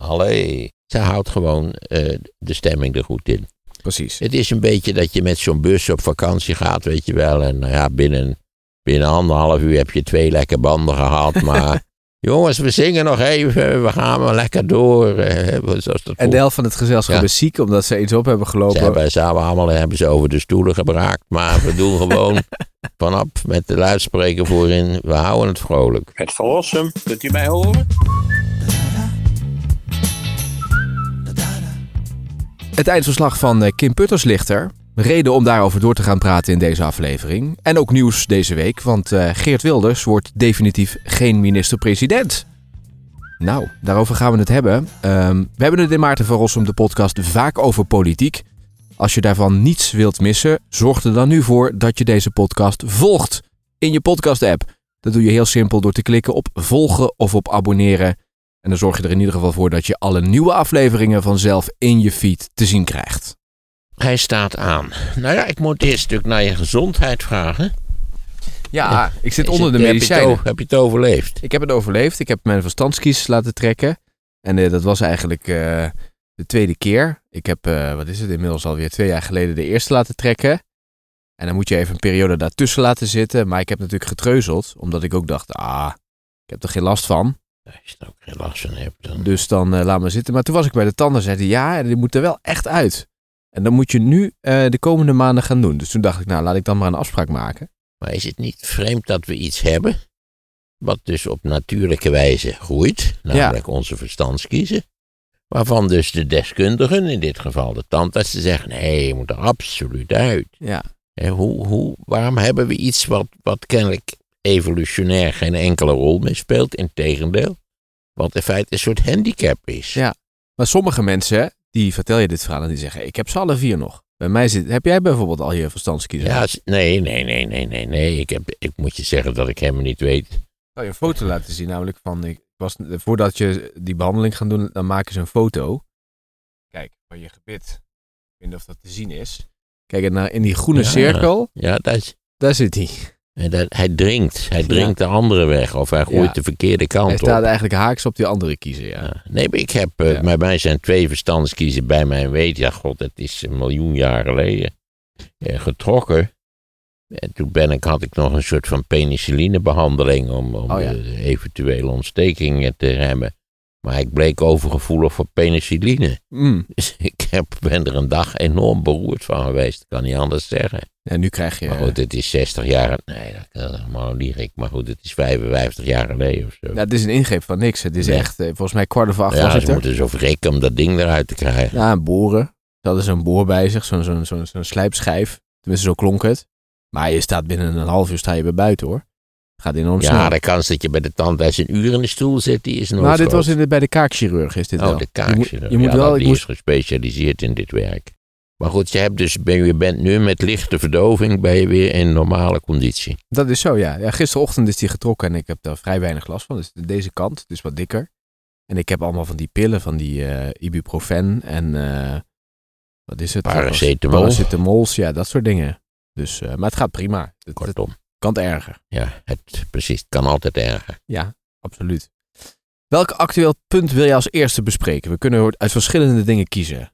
Ze houdt gewoon de stemming er goed in. Precies. Het is een beetje dat je met zo'n bus op vakantie gaat, weet je wel. En binnen 1,5 uur heb je 2 lekke banden gehad. Maar jongens, we zingen nog even. We gaan maar lekker door. En de helft van het gezelschap is ziek omdat ze iets op hebben gelopen. Hebben ze over de stoelen gebraakt. Maar we doen gewoon vanaf met de luidspreker voorin. We houden het vrolijk. Het verlossen, kunt u mij horen? Het eindverslag van Kim Putters ligt er. Reden om daarover door te gaan praten in deze aflevering. En ook nieuws deze week, want Geert Wilders wordt definitief geen minister-president. Nou, daarover gaan we het hebben. We hebben het in Maarten van Rossum, de podcast, vaak over politiek. Als je daarvan niets wilt missen, zorg er dan nu voor dat je deze podcast volgt in je podcast-app. Dat doe je heel simpel door te klikken op volgen of op abonneren. En dan zorg je er in ieder geval voor dat je alle nieuwe afleveringen vanzelf in je feed te zien krijgt. Hij staat aan. Nou ja, ik moet eerst natuurlijk naar je gezondheid vragen. Ja, ik zit onder de medicijnen. Heb je het overleefd? Ik heb het overleefd. Ik heb mijn verstandskies laten trekken. En dat was eigenlijk de tweede keer. Ik heb, inmiddels alweer 2 jaar geleden de eerste laten trekken. En dan moet je even een periode daartussen laten zitten. Maar ik heb natuurlijk getreuzeld, omdat ik ook dacht, ik heb er geen last van. Als je er ook geen last van hebt. Dan... Dus dan laat maar zitten. Maar toen was ik bij de tandarts en zeiden die moet er wel echt uit. En dan moet je nu de komende maanden gaan doen. Dus toen dacht ik, laat ik dan maar een afspraak maken. Maar is het niet vreemd dat we iets hebben wat dus op natuurlijke wijze groeit, namelijk onze verstandskiezen, waarvan dus de deskundigen, in dit geval de tandartsen, zeggen, nee, je moet er absoluut uit. Ja. En waarom hebben we iets wat kennelijk evolutionair geen enkele rol meer speelt, integendeel, wat in feite een soort handicap is. Ja, maar sommige mensen, die vertel je dit verhaal en die zeggen, ik heb ze alle 4 nog. Bij mij heb jij bijvoorbeeld al je verstandskiezen? Ja, nee. Ik moet je zeggen dat ik helemaal niet weet. Ik zal je een foto laten zien, namelijk voordat je die behandeling gaat doen, dan maken ze een foto. Kijk, van je gebit. Ik weet niet of dat te zien is. Kijk, in die groene cirkel. Ja, daar zit hij. En hij dringt de andere weg, of hij gooit de verkeerde kant op. Hij staat eigenlijk haaks op die andere kiezen, ja. Nee, maar ik heb, bij mij zijn 2 verstandskiezen bij mijn weten. Ja, god, het is 1 miljoen jaar geleden getrokken. En toen had ik nog een soort van penicillinebehandeling om de eventuele ontstekingen te remmen. Maar ik bleek overgevoelig voor penicilline. Dus ik ben er een dag enorm beroerd van geweest. Ik kan niet anders zeggen. En nu krijg je... Maar goed, het is 60 jaar... Nee, dat lieg ik. Maar goed, het is 55 jaar geleden of zo. Ja, het is een ingreep van niks. Het is echt, volgens mij 7:15 was het er. Ze moeten zo wrikken om dat ding eruit te krijgen. Ja, boren. Ze hadden zo'n boor bij zich, zo'n slijpschijf. Tenminste, zo klonk het. Maar je staat binnen een half uur weer buiten, hoor. Gaat enorm snel. Ja, de kans dat je bij de tandarts een uur in de stoel zit, die is nooit groot. Dit was bij de kaakchirurg, is dit wel. De kaakchirurg. Die is gespecialiseerd in dit werk. Maar goed, je bent nu met lichte verdoving ben je weer in normale conditie. Dat is zo, ja. Gisterochtend is die getrokken en ik heb daar vrij weinig last van. Dus deze kant, dus wat dikker. En ik heb allemaal van die pillen, van die ibuprofen en wat is het? Paracetamols, ja, dat soort dingen. Dus, maar het gaat prima. Kortom. Kan het erger. Ja, precies. Het kan altijd erger. Ja, absoluut. Welk actueel punt wil je als eerste bespreken? We kunnen uit verschillende dingen kiezen.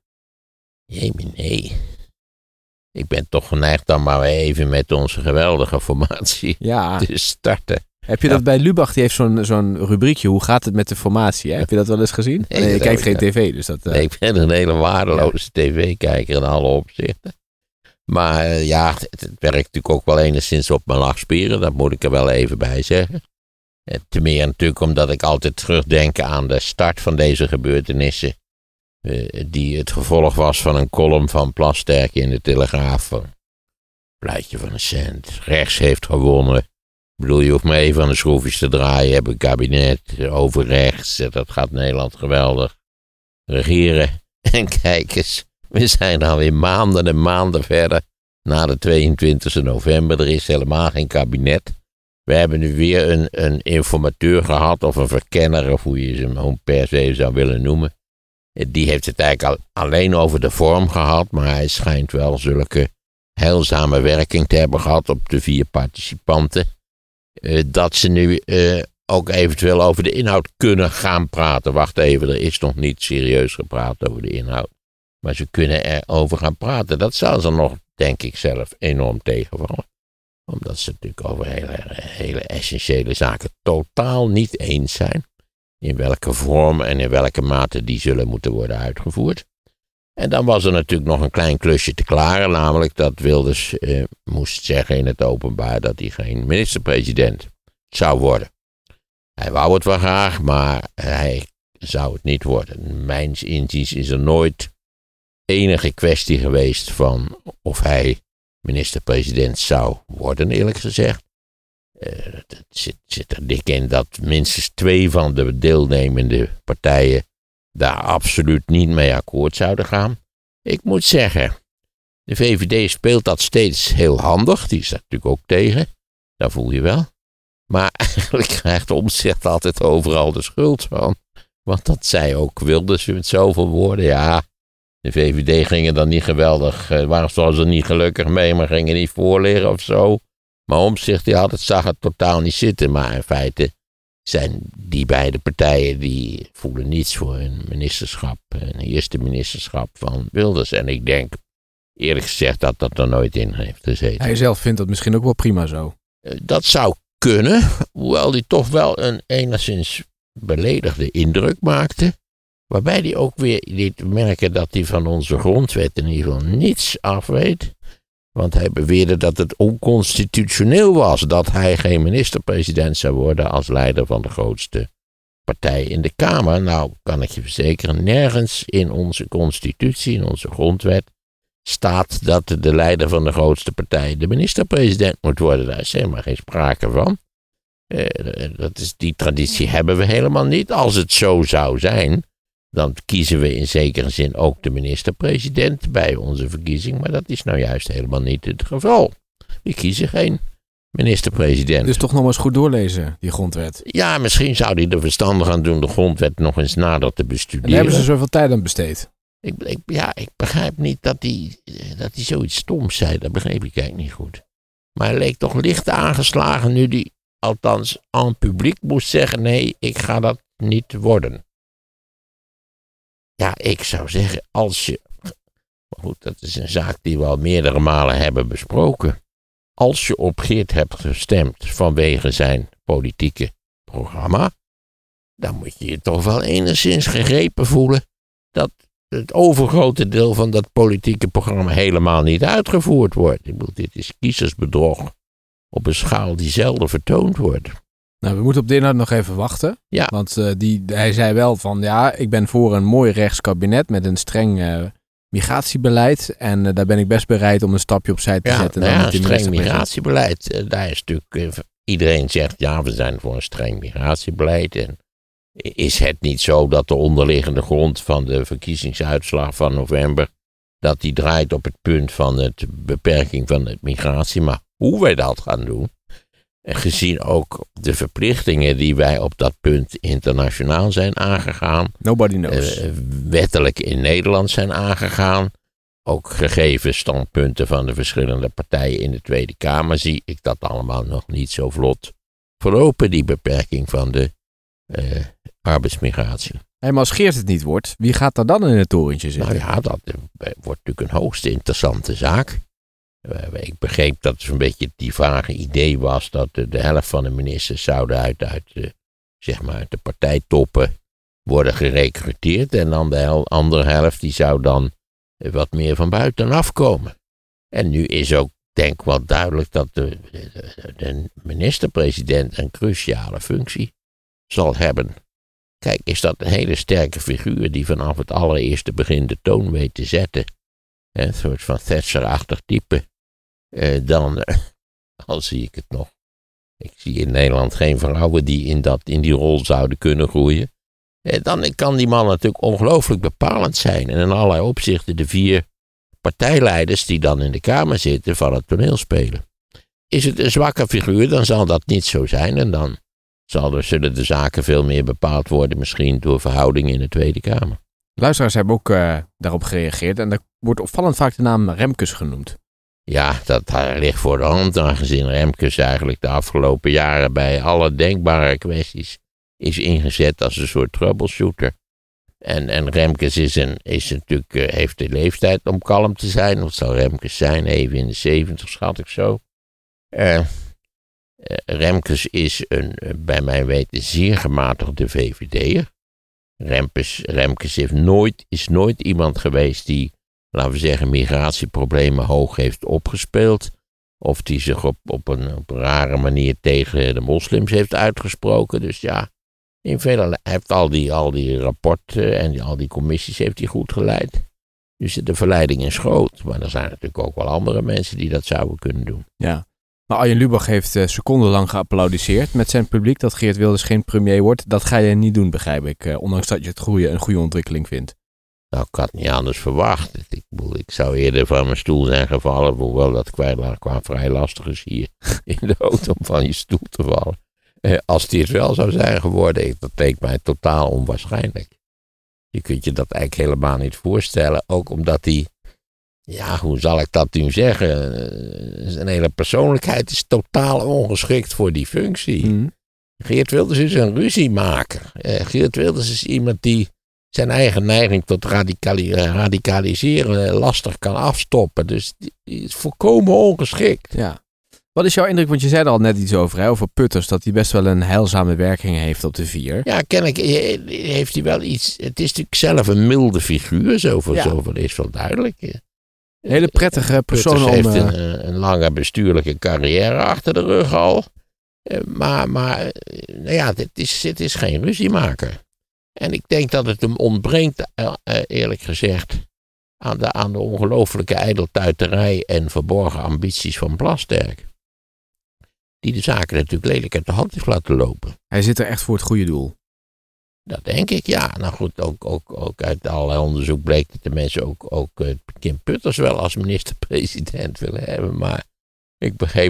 Nee. Ik ben toch geneigd dan maar even met onze geweldige formatie te starten. Heb je dat bij Lubach? Die heeft zo'n rubriekje. Hoe gaat het met de formatie? Hè? Heb je dat wel eens gezien? Nee, je kijkt geen tv. Dus dat, nee, ik ben een hele waardeloze tv-kijker in alle opzichten. Maar het werkt natuurlijk ook wel enigszins op mijn lachspieren. Dat moet ik er wel even bij zeggen. Ten meer natuurlijk omdat ik altijd terugdenk aan de start van deze gebeurtenissen. Die het gevolg was van een column van Plasterk in de Telegraaf. Plaatje van een cent. Rechts heeft gewonnen. Ik bedoel, je hoeft maar even aan de schroefjes te draaien. Je hebt een kabinet over rechts. Dat gaat Nederland geweldig regeren. En kijk eens, we zijn alweer maanden en maanden verder. Na de 22 november. Er is helemaal geen kabinet. We hebben nu weer een informateur gehad. Of een verkenner. Of hoe je hem per se zou willen noemen. Die heeft het eigenlijk alleen over de vorm gehad. Maar hij schijnt wel zulke heilzame werking te hebben gehad op de 4 participanten. Dat ze nu ook eventueel over de inhoud kunnen gaan praten. Wacht even, er is nog niet serieus gepraat over de inhoud. Maar ze kunnen erover gaan praten. Dat zal ze nog, denk ik zelf, enorm tegenvallen. Omdat ze natuurlijk over hele essentiële zaken totaal niet eens zijn. In welke vorm en in welke mate die zullen moeten worden uitgevoerd. En dan was er natuurlijk nog een klein klusje te klaren. Namelijk dat Wilders moest zeggen in het openbaar dat hij geen minister-president zou worden. Hij wou het wel graag, maar hij zou het niet worden. Mijns inziens is er nooit enige kwestie geweest van of hij minister-president zou worden, eerlijk gezegd. Het zit er dik in dat minstens 2 van de deelnemende partijen daar absoluut niet mee akkoord zouden gaan. Ik moet zeggen, de VVD speelt dat steeds heel handig. Die is daar natuurlijk ook tegen. Dat voel je wel. Maar eigenlijk krijgt Omtzigt altijd overal de schuld van. Want dat zei ook Wilders met zoveel woorden. Ja, de VVD ging er dan niet geweldig, waren ze er niet gelukkig mee, maar gingen niet voorliggen of zo. Maar Omtzigt zag het totaal niet zitten. Maar in feite zijn die beide partijen, die voelen niets voor een ministerschap, een eerste ministerschap van Wilders. En ik denk, eerlijk gezegd, dat dat er nooit in heeft gezeten. Hij zelf vindt dat misschien ook wel prima zo. Dat zou kunnen, hoewel hij toch wel een enigszins beledigde indruk maakte. Waarbij hij ook weer liet merken dat hij van onze grondwet in ieder geval niets af weet. Want hij beweerde dat het onconstitutioneel was dat hij geen minister-president zou worden als leider van de grootste partij in de Kamer. Nou, kan ik je verzekeren, nergens in onze constitutie, in onze grondwet, staat dat de leider van de grootste partij de minister-president moet worden. Daar is helemaal geen sprake van. Die traditie hebben we helemaal niet. Als het zo zou zijn, dan kiezen we in zekere zin ook de minister-president bij onze verkiezing. Maar dat is nou juist helemaal niet het geval. We kiezen geen minister-president. Dus toch nog eens goed doorlezen, die grondwet. Ja, misschien zou hij er verstandig aan doen de grondwet nog eens nader te bestuderen. En daar hebben ze zoveel tijd aan besteed. Ik begrijp niet dat hij zoiets stoms zei. Dat begreep ik eigenlijk niet goed. Maar hij leek toch licht aangeslagen nu hij althans aan publiek moest zeggen, nee, ik ga dat niet worden. Ja, ik zou zeggen, als je, maar goed, dat is een zaak die we al meerdere malen hebben besproken. Als je op Geert hebt gestemd vanwege zijn politieke programma, dan moet je je toch wel enigszins gegrepen voelen dat het overgrote deel van dat politieke programma helemaal niet uitgevoerd wordt. Ik bedoel, dit is kiezersbedrog op een schaal die zelden vertoond wordt. Nou, we moeten op de inhoud nog even wachten. Ja. Want hij zei wel van, ja, ik ben voor een mooi rechtskabinet met een streng migratiebeleid. En daar ben ik best bereid om een stapje opzij te zetten. Een streng migratiebeleid. Daar is natuurlijk, iedereen zegt, ja, we zijn voor een streng migratiebeleid. En is het niet zo dat de onderliggende grond van de verkiezingsuitslag van november, dat die draait op het punt van de beperking van de migratie. Maar hoe wij dat gaan doen, en gezien ook de verplichtingen die wij op dat punt internationaal zijn aangegaan. Nobody knows. Wettelijk in Nederland zijn aangegaan. Ook gegeven standpunten van de verschillende partijen in de Tweede Kamer zie ik dat allemaal nog niet zo vlot verlopen, die beperking van de arbeidsmigratie. En maar als Geert het niet wordt, wie gaat er dan in het torentje zitten? Nou ja, dat wordt natuurlijk een hoogst interessante zaak. Ik begreep dat het zo'n beetje die vage idee was dat de helft van de ministers zouden uit de partijtoppen worden gerecruiteerd. En dan de andere helft die zou dan wat meer van buitenaf komen. En nu is ook denk ik wel duidelijk dat de minister-president een cruciale functie zal hebben. Kijk, is dat een hele sterke figuur die vanaf het allereerste begin de toon weet te zetten. Een soort van Thatcher-achtig type. Dan zie ik het nog. Ik zie in Nederland geen vrouwen die in die rol zouden kunnen groeien. Dan kan die man natuurlijk ongelooflijk bepalend zijn. En in allerlei opzichten de 4 partijleiders die dan in de Kamer zitten van het toneel spelen. Is het een zwakke figuur, dan zal dat niet zo zijn. En dan zullen de zaken veel meer bepaald worden misschien door verhoudingen in de Tweede Kamer. Luisteraars hebben ook daarop gereageerd. En er wordt opvallend vaak de naam Remkes genoemd. Ja, dat ligt voor de hand, aangezien Remkes eigenlijk de afgelopen jaren bij alle denkbare kwesties is ingezet als een soort troubleshooter. En Remkes heeft de leeftijd om kalm te zijn. Wat zal Remkes zijn? Even in de 70, schat ik zo. Remkes is bij mijn weten zeer gematigde VVD'er. Remkes is nooit iemand geweest die, laten we zeggen, migratieproblemen hoog heeft opgespeeld. Of die zich op een rare manier tegen de moslims heeft uitgesproken. Dus ja, hij heeft al die rapporten en al die commissies heeft hij goed geleid. Dus de verleiding is groot. Maar er zijn natuurlijk ook wel andere mensen die dat zouden kunnen doen. Ja. Maar Arjen Lubach heeft secondenlang geapplaudisseerd met zijn publiek dat Geert Wilders geen premier wordt. Dat ga je niet doen, begrijp ik. Ondanks dat je het een goede ontwikkeling vindt. Nou, ik had niet anders verwacht. Ik zou eerder van mijn stoel zijn gevallen. Hoewel dat qua vrij lastig is hier in de auto om van je stoel te vallen. Als die het wel zou zijn geworden, dat leek mij totaal onwaarschijnlijk. Je kunt je dat eigenlijk helemaal niet voorstellen. Ook omdat hij, ja, hoe zal ik dat nu zeggen? Zijn hele persoonlijkheid is totaal ongeschikt voor die functie. Mm. Geert Wilders is een ruziemaker. Geert Wilders is iemand die zijn eigen neiging tot radicaliseren lastig kan afstoppen. Dus die is volkomen ongeschikt. Ja. Wat is jouw indruk? Want je zei er al net iets over Putters, dat hij best wel een heilzame werking heeft op de vier. Ja, kennelijk heeft hij wel iets. Het is natuurlijk zelf een milde figuur, zoveel is wel duidelijk. Een hele prettige persoon om... Putters heeft een lange bestuurlijke carrière achter de rug al. Maar nou ja, het is geen ruziemaker. En ik denk dat het hem ontbreekt, eerlijk gezegd, aan de ongelooflijke ijdeltuiterij en verborgen ambities van Plasterk. Die de zaken natuurlijk lelijk uit de hand heeft laten lopen. Hij zit er echt voor het goede doel. Dat denk ik, ja. Nou goed, ook uit allerlei onderzoek bleek dat de mensen ook Kim Putters wel als minister-president willen hebben. Maar ik begreep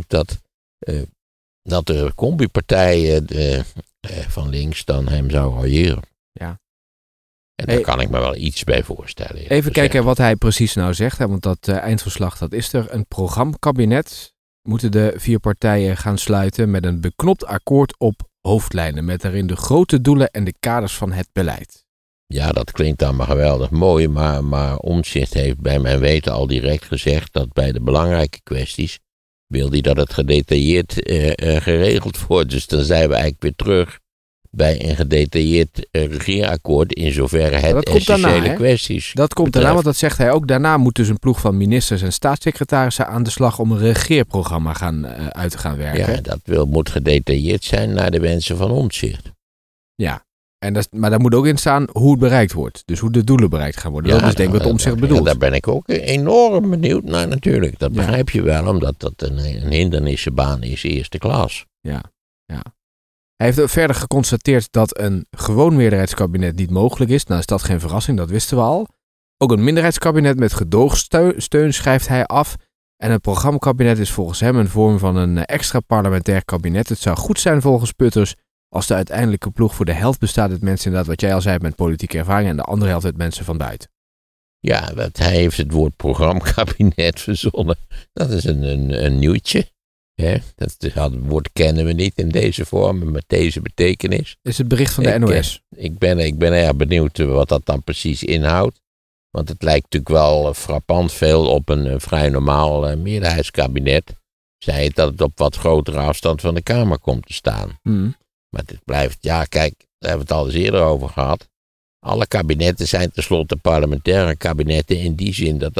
dat de combi-partij van links dan hem zou royeren. Ja. En daar kan ik me wel iets bij voorstellen. Even kijken wat hij precies nou zegt. Want dat eindverslag, dat is er. Een programmakabinet moeten de 4 partijen gaan sluiten met een beknopt akkoord op hoofdlijnen. Met daarin de grote doelen en de kaders van het beleid. Ja, dat klinkt allemaal geweldig mooi. Maar Omtzigt heeft bij mijn weten al direct gezegd dat bij de belangrijke kwesties wil hij dat het gedetailleerd geregeld wordt. Dus dan zijn we eigenlijk weer terug bij een gedetailleerd regeerakkoord in zoverre het essentiële kwesties. Dat komt daarna, want dat zegt hij ook. Daarna moet dus een ploeg van ministers en staatssecretarissen aan de slag om een regeerprogramma uit te gaan werken. Ja, dat moet gedetailleerd zijn naar de wensen van Omtzigt. Ja, maar daar moet ook in staan hoe het bereikt wordt. Dus hoe de doelen bereikt gaan worden. Ja, dat is denk ik wat Omtzigt bedoelt. Ja, daar ben ik ook enorm benieuwd naar natuurlijk. Dat begrijp je wel, omdat dat een hindernissenbaan is eerste klas. Ja. Hij heeft verder geconstateerd dat een gewoon meerderheidskabinet niet mogelijk is. Nou is dat geen verrassing, dat wisten we al. Ook een minderheidskabinet met gedoogsteun schrijft hij af. En een programmakabinet is volgens hem een vorm van een extra parlementair kabinet. Het zou goed zijn volgens Putters als de uiteindelijke ploeg voor de helft bestaat uit mensen, inderdaad wat jij al zei, met politieke ervaring en de andere helft uit mensen van buiten. Ja, hij heeft het woord programmakabinet verzonnen. Dat is een nieuwtje. Ja, dat woord kennen we niet in deze vorm, met deze betekenis. Is het bericht van de NOS? Ik ben erg benieuwd wat dat dan precies inhoudt. Want het lijkt natuurlijk wel frappant veel op een vrij normaal meerderheidskabinet. Zij het dat het op wat grotere afstand van de Kamer komt te staan. Mm. Maar het blijft, ja kijk, daar hebben we het al eens eerder over gehad. Alle kabinetten zijn tenslotte parlementaire kabinetten in die zin dat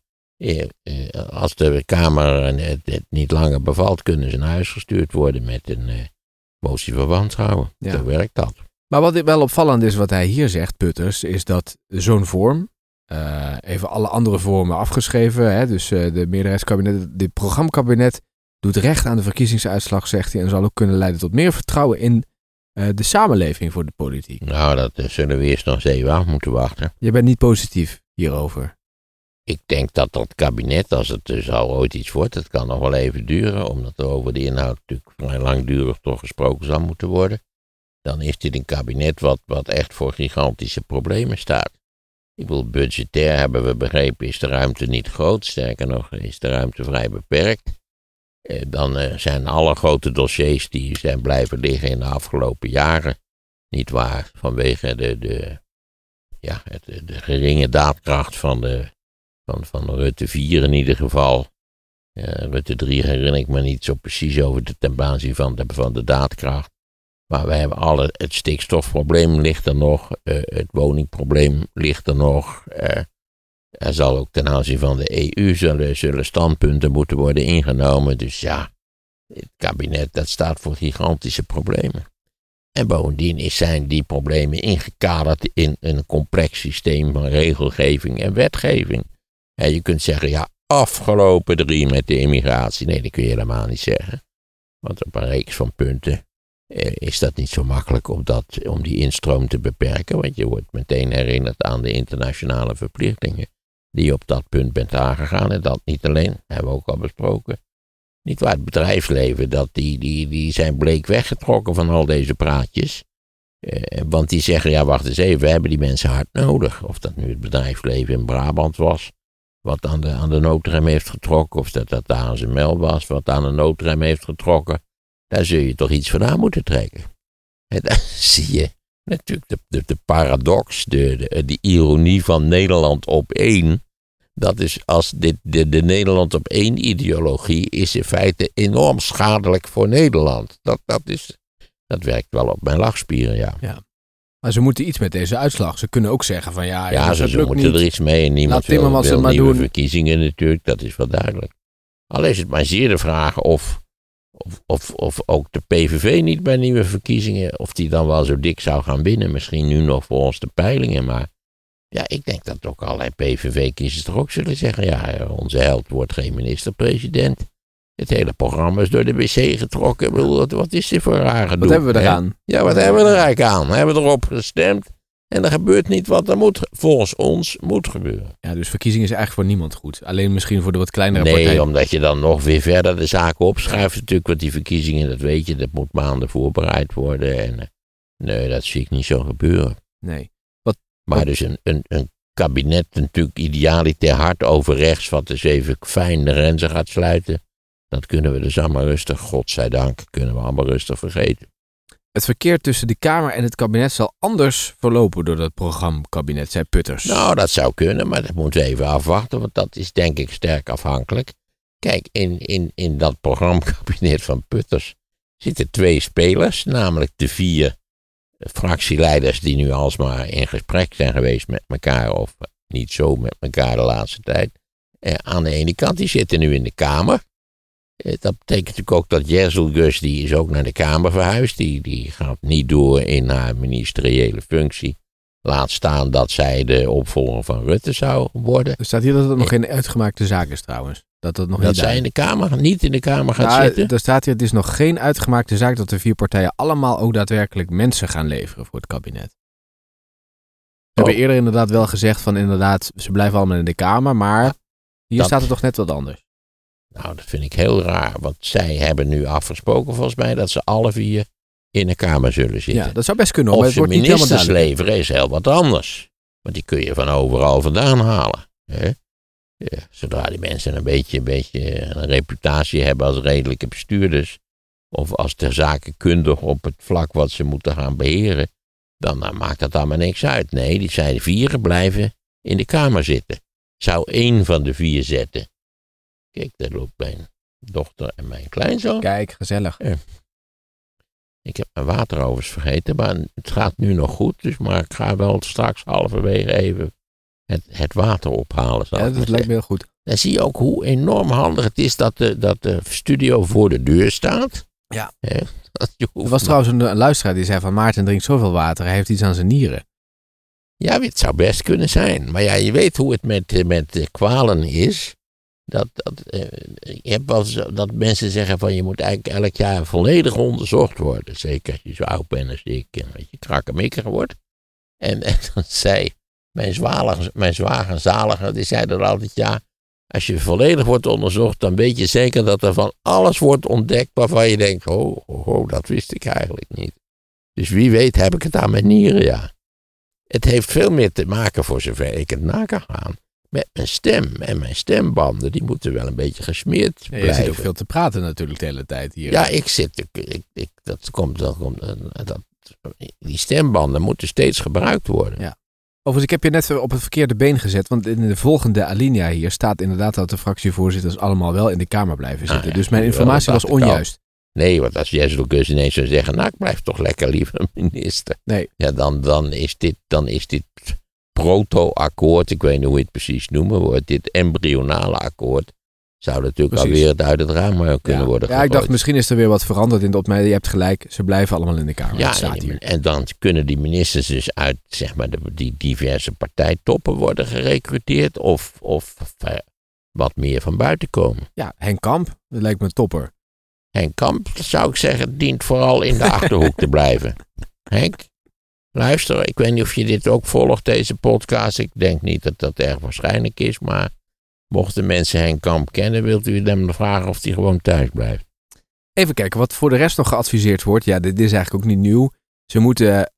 als de Kamer het niet langer bevalt, kunnen ze naar huis gestuurd worden met een motie van wantrouwen. Ja. Zo werkt dat. Maar wat wel opvallend is wat hij hier zegt, Putters, is dat zo'n vorm, even alle andere vormen afgeschreven, hè, dus de meerderheidskabinet, dit programmakabinet doet recht aan de verkiezingsuitslag, zegt hij, en zal ook kunnen leiden tot meer vertrouwen in de samenleving voor de politiek. Nou, dat zullen we eerst nog eens even af moeten wachten. Je bent niet positief hierover. Ik denk dat dat kabinet, als het dus al ooit iets wordt, het kan nog wel even duren, omdat er over de inhoud natuurlijk vrij langdurig toch gesproken zal moeten worden. Dan is dit een kabinet wat echt voor gigantische problemen staat. Ik bedoel, budgetair hebben we begrepen, is de ruimte niet groot. Sterker nog, is de ruimte vrij beperkt. Dan zijn alle grote dossiers die zijn blijven liggen in de afgelopen jaren. Niet waar, vanwege de geringe daadkracht van Rutte 4 in ieder geval. Rutte 3 herinner ik me niet zo precies over ten aanzien van de daadkracht. Maar we hebben het stikstofprobleem ligt er nog, het woningprobleem ligt er nog. Er zal ook ten aanzien van de EU zullen standpunten moeten worden ingenomen. Dus ja, het kabinet dat staat voor gigantische problemen. En bovendien zijn die problemen ingekaderd in een complex systeem van regelgeving en wetgeving. En je kunt zeggen, ja, afgelopen 3 met de immigratie. Nee, dat kun je helemaal niet zeggen. Want op een reeks van punten is dat niet zo makkelijk om die instroom te beperken. Want je wordt meteen herinnerd aan de internationale verplichtingen die je op dat punt bent aangegaan. En dat niet alleen, hebben we ook al besproken. Niet waar het bedrijfsleven, dat die zijn bleek weggetrokken van al deze praatjes. Want die zeggen, ja wacht eens even, we hebben die mensen hard nodig. Of dat nu het bedrijfsleven in Brabant was, wat aan de noodrem heeft getrokken. Of dat de ASML was, wat aan de noodrem heeft getrokken. Daar zul je toch iets van aan moeten trekken. En dan zie je natuurlijk de paradox, de ironie van Nederland op 1. Dat is als de Nederland op 1 ideologie is in feite enorm schadelijk voor Nederland. Dat werkt wel op mijn lachspieren, ja. Maar ze moeten iets met deze uitslag. Ze kunnen ook zeggen van ze moeten er iets mee en niemand wil nieuwe verkiezingen natuurlijk. Dat is wel duidelijk. Al is het maar zeer de vraag of ook de PVV niet bij nieuwe verkiezingen, of die dan wel zo dik zou gaan winnen. Misschien nu nog volgens de peilingen, maar ja, ik denk dat ook allerlei PVV-kiezers toch ook zullen zeggen, ja, onze held wordt geen minister-president. Het hele programma is door de wc getrokken. Ik bedoel, wat is dit voor raar gedoe? Wat hebben we eraan? Ja, wat hebben we er eigenlijk aan? We hebben erop gestemd en er gebeurt niet wat er volgens ons moet gebeuren. Ja, dus verkiezingen is eigenlijk voor niemand goed. Alleen misschien voor de wat kleinere partijen. Nee, omdat je dan nog weer verder de zaken opschuift natuurlijk. Want die verkiezingen, dat weet je, dat moet maanden voorbereid worden. En nee, dat zie ik niet zo gebeuren. Nee. Maar dus een kabinet natuurlijk idealiter hard over rechts, wat dus even fijn de grenzen gaat sluiten. Dat kunnen we dus allemaal rustig, godzijdank, kunnen we allemaal rustig vergeten. Het verkeer tussen de Kamer en het kabinet zal anders verlopen door dat programma-kabinet, zei Putters. Nou, dat zou kunnen, maar dat moeten we even afwachten, want dat is denk ik sterk afhankelijk. Kijk, in dat programma-kabinet van Putters zitten 2 spelers, namelijk de 4 fractieleiders die nu alsmaar in gesprek zijn geweest met elkaar, of niet zo met elkaar de laatste tijd. Aan de ene kant, die zitten nu in de Kamer. Dat betekent natuurlijk ook dat Jezelgus, die is ook naar de Kamer verhuisd. Die gaat niet door in haar ministeriële functie. Laat staan dat zij de opvolger van Rutte zou worden. Er staat hier dat het nog geen uitgemaakte zaak is trouwens. Dat zij niet in de Kamer gaat zitten? Er staat hier, het is nog geen uitgemaakte zaak dat de 4 partijen allemaal ook daadwerkelijk mensen gaan leveren voor het kabinet. We hebben eerder inderdaad wel gezegd van inderdaad, ze blijven allemaal in de Kamer, maar hier staat het toch net wat anders. Nou, dat vind ik heel raar, want zij hebben nu afgesproken volgens mij dat ze alle 4 in de Kamer zullen zitten. Ja, dat zou best kunnen. Of maar het ze wordt ministers niet leveren is heel wat anders. Want die kun je van overal vandaan halen. Hè? Ja, zodra die mensen een beetje een reputatie hebben als redelijke bestuurders, of als ter zake kundig op het vlak wat ze moeten gaan beheren, dan maakt dat allemaal niks uit. Nee, die zijn 4 blijven in de Kamer zitten. Zou 1 van de 4 zetten. Kijk, daar loopt mijn dochter en mijn kleinzoon. Kijk, gezellig. Ja. Ik heb mijn waterovers vergeten, maar het gaat nu nog goed. Dus maar ik ga wel straks halverwege even het water ophalen. Ja, dat lijkt me heel goed. Dan zie je ook hoe enorm handig het is dat de studio voor de deur staat. Ja. Er was trouwens een luisteraar die zei van Maarten drinkt zoveel water, hij heeft iets aan zijn nieren. Ja, het zou best kunnen zijn. Maar ja, je weet hoe het met kwalen is. Je hebt wel eens dat mensen zeggen van je moet eigenlijk elk jaar volledig onderzocht worden. Zeker als je zo oud bent als ik en dat je krakkemikker wordt. En dan zei mijn zwager zaliger, die zei dan altijd ja, als je volledig wordt onderzocht, dan weet je zeker dat er van alles wordt ontdekt waarvan je denkt, dat wist ik eigenlijk niet. Dus wie weet heb ik het aan mijn nieren, ja. Het heeft veel meer te maken, voor zover ik het na kan gaan, met mijn stem. En mijn stembanden, die moeten wel een beetje gesmeerd blijven. Je zit ook veel te praten natuurlijk de hele tijd hier. Ja, die stembanden moeten steeds gebruikt worden. Ja. Overigens, ik heb je net op het verkeerde been gezet, want in de volgende alinea hier staat inderdaad dat de fractievoorzitters allemaal wel in de Kamer blijven zitten. Ja, dus mijn informatie was onjuist. Nee, want als Jessel Gus ineens zou zeggen, nou, ik blijf toch lekker liever minister. Nee. Ja, dan is dit proto-akkoord, ik weet niet hoe je het precies noemen wordt, dit embryonale akkoord, zou natuurlijk alweer het uit het raam kunnen worden gegooid. Ja, ik dacht, misschien is er weer wat veranderd in de opmerking. Je hebt gelijk, ze blijven allemaal in de Kamer. Ja, en dan kunnen die ministers dus uit, zeg maar, die diverse partijtoppen worden gerecruiteerd of wat meer van buiten komen. Ja, Henk Kamp, dat lijkt me een topper. Henk Kamp, zou ik zeggen, dient vooral in de Achterhoek te blijven. Henk, luister, ik weet niet of je dit ook volgt, deze podcast. Ik denk niet dat dat erg waarschijnlijk is, maar mochten mensen Henk Kamp kennen, wilt u hem vragen of hij gewoon thuis blijft. Even kijken, wat voor de rest nog geadviseerd wordt. Ja, dit is eigenlijk ook niet nieuw. Ze moeten,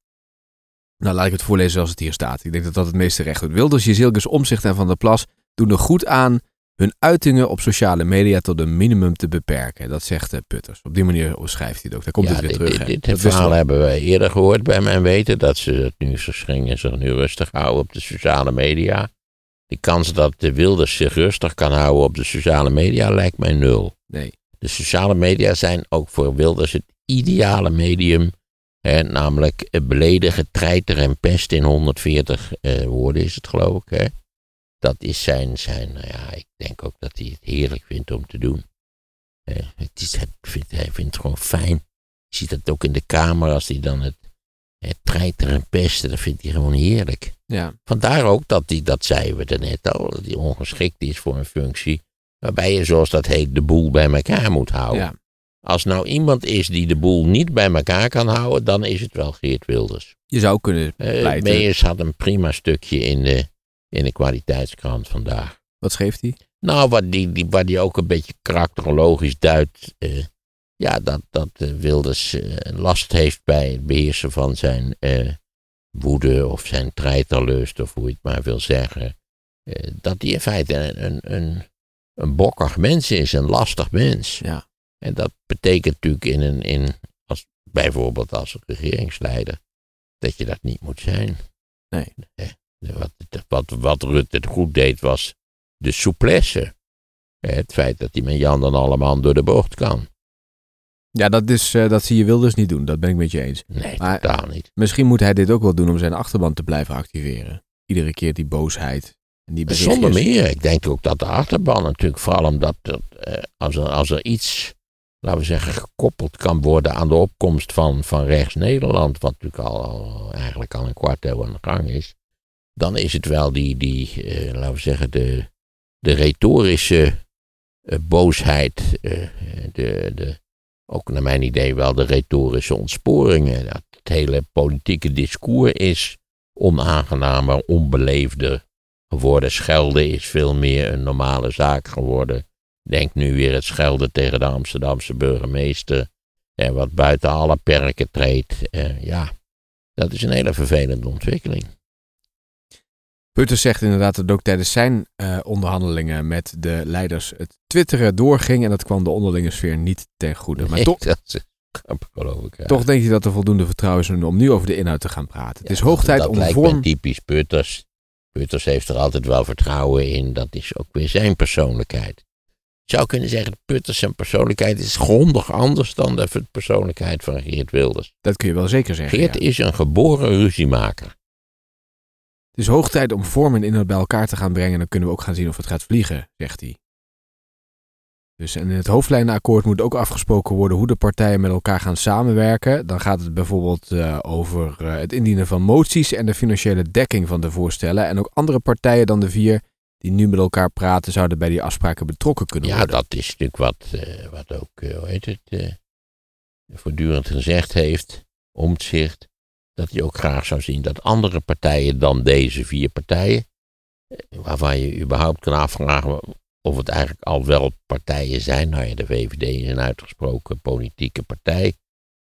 laat ik het voorlezen zoals het hier staat. Ik denk dat dat het meeste recht doet. Wilders, Jezielkes, Omtzigt en Van der Plas doen er goed aan hun uitingen op sociale media tot een minimum te beperken. Dat zegt Putters. Op die manier schrijft hij het ook. Daar komt het weer terug. Dit verhaal hebben wij eerder gehoord bij mijn weten. Dat ze het nu zich nu rustig houden op de sociale media. De kans dat de Wilders zich rustig kan houden op de sociale media lijkt mij 0. Nee. De sociale media zijn ook voor Wilders het ideale medium. Namelijk beledigen, treiteren en pesten in 140 woorden is het, geloof ik. Hè? Dat is zijn ik denk ook dat hij het heerlijk vindt om te doen. Hij vindt het gewoon fijn. Je ziet dat ook in de Kamer, als hij dan het treiteren en pesten, dat vindt hij gewoon heerlijk. Ja. Vandaar ook dat hij, dat zeiden we net al, dat hij ongeschikt is voor een functie waarbij je, zoals dat heet, de boel bij elkaar moet houden. Ja. Als nou iemand is die de boel niet bij elkaar kan houden, dan is het wel Geert Wilders. Je zou kunnen pleiten. Meijers had een prima stukje in de kwaliteitskrant vandaag. Wat schreef hij? Nou, waar die ook een beetje karakterologisch duidt. Dat Wilders last heeft bij het beheersen van zijn woede of zijn treiterlust, of hoe je het maar wil zeggen. Dat hij in feite een bokkig mens is, een lastig mens. Ja. En dat betekent natuurlijk bijvoorbeeld als regeringsleider, dat je dat niet moet zijn. Nee. Wat Rutte goed deed was de souplesse. Het feit dat hij met Jan dan allemaal door de bocht kan. Ja, dat zie je Wilders niet doen. Dat ben ik met je eens. Nee, maar totaal niet. Misschien moet hij dit ook wel doen om zijn achterban te blijven activeren. Iedere keer die boosheid. En die berichtjes. Zonder meer. Ik denk ook dat de achterban natuurlijk, vooral omdat als er iets, laten we zeggen, gekoppeld kan worden aan de opkomst van rechts Nederland, wat natuurlijk eigenlijk al een kwart eeuw aan de gang is, dan is het wel laten we zeggen, de retorische boosheid, ook naar mijn idee wel de retorische ontsporingen. Het hele politieke discours is onaangenamer, onbeleefder geworden. Schelden is veel meer een normale zaak geworden. Denk nu weer het schelden tegen de Amsterdamse burgemeester, wat buiten alle perken treedt. Dat is een hele vervelende ontwikkeling. Putters zegt inderdaad dat ook tijdens zijn onderhandelingen met de leiders het twitteren doorging en dat kwam de onderlinge sfeer niet ten goede. Maar toch denk je dat er voldoende vertrouwen is om nu over de inhoud te gaan praten. Het is hoog tijd om lijkt me typisch Putters. Putters heeft er altijd wel vertrouwen in. Dat is ook weer zijn persoonlijkheid. Je zou kunnen zeggen, Putters zijn persoonlijkheid is grondig anders dan de persoonlijkheid van Geert Wilders. Dat kun je wel zeker zeggen. Geert is een geboren ruziemaker. Het is hoog tijd om vorm en inhoud bij elkaar te gaan brengen. Dan kunnen we ook gaan zien of het gaat vliegen, zegt hij. Dus in het hoofdlijnenakkoord moet ook afgesproken worden hoe de partijen met elkaar gaan samenwerken. Dan gaat het bijvoorbeeld over het indienen van moties en de financiële dekking van de voorstellen. En ook andere partijen dan de 4 die nu met elkaar praten zouden bij die afspraken betrokken kunnen worden. Ja, dat is natuurlijk wat ook, voortdurend gezegd heeft, Omtzigt. Dat hij ook graag zou zien dat andere partijen dan deze 4 partijen, waarvan je überhaupt kan afvragen of het eigenlijk al wel partijen zijn. Nou ja, de VVD is een uitgesproken politieke partij.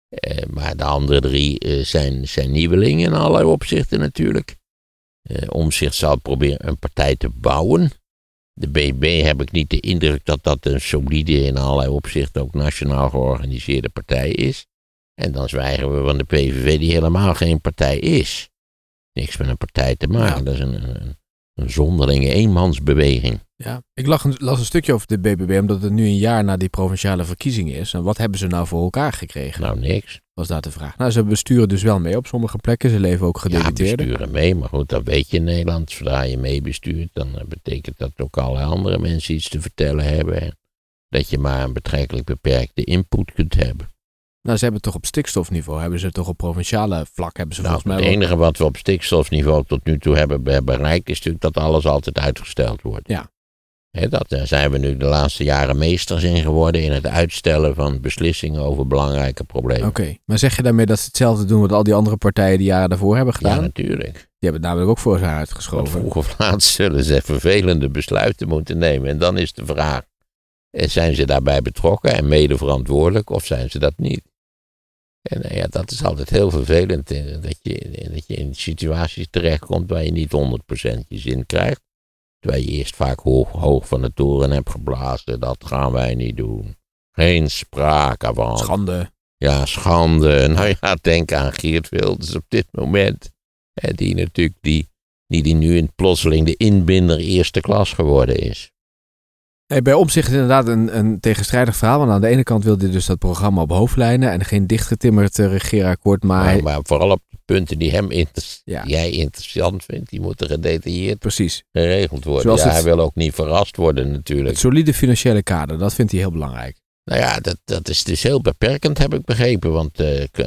Maar de andere 3 zijn nieuwelingen in allerlei opzichten natuurlijk. Omtzigt zal proberen een partij te bouwen. De BBB heb ik niet de indruk dat dat een solide, in allerlei opzichten ook nationaal georganiseerde partij is. En dan zwijgen we van de PVV, die helemaal geen partij is. Niks met een partij te maken. Ja. Dat is een zonderlinge eenmansbeweging. Ja, ik las een stukje over de BBB, omdat het nu een jaar na die provinciale verkiezingen is. En wat hebben ze nou voor elkaar gekregen? Nou, niks. Was daar de vraag. Nou, ze besturen dus wel mee op sommige plekken. Ze leven ook gedeputeerden. Ja, besturen mee, maar goed, dat weet je in Nederland. Zodra je meebestuurt, dan betekent dat ook allerlei andere mensen iets te vertellen hebben. En dat je maar een betrekkelijk beperkte input kunt hebben. Nou, ze hebben toch op stikstofniveau, hebben ze toch op provinciale vlak, hebben ze volgens mij het enige wat we op stikstofniveau tot nu toe hebben bereikt, is natuurlijk dat alles altijd uitgesteld wordt. Ja. Daar zijn we nu de laatste jaren meesters in geworden, in het uitstellen van beslissingen over belangrijke problemen. Oké, maar zeg je daarmee dat ze hetzelfde doen wat al die andere partijen die jaren daarvoor hebben gedaan? Ja, natuurlijk. Die hebben het namelijk ook voor ze uitgeschoven. Vroeg of laat zullen ze vervelende besluiten moeten nemen. En dan is de vraag, zijn ze daarbij betrokken en mede verantwoordelijk of zijn ze dat niet? En dat is altijd heel vervelend, dat je in situaties terechtkomt waar je niet 100% je zin krijgt. Terwijl je eerst vaak hoog van de toren hebt geblazen. Dat gaan wij niet doen. Geen sprake van. Schande. Ja, schande. Nou ja, denk aan Geert Wilders op dit moment. Die natuurlijk, die nu plotseling de inbinder eerste klas geworden is. Hey, bij Omtzigt is inderdaad een tegenstrijdig verhaal. Want aan de ene kant wil hij dus dat programma op hoofdlijnen en geen dichtgetimmerd regeerakkoord. Maar vooral op de punten die jij interessant vindt, die moeten gedetailleerd geregeld worden. Hij wil ook niet verrast worden natuurlijk. Het solide financiële kader, dat vindt hij heel belangrijk. Nou ja, dat is dus heel beperkend, heb ik begrepen. Want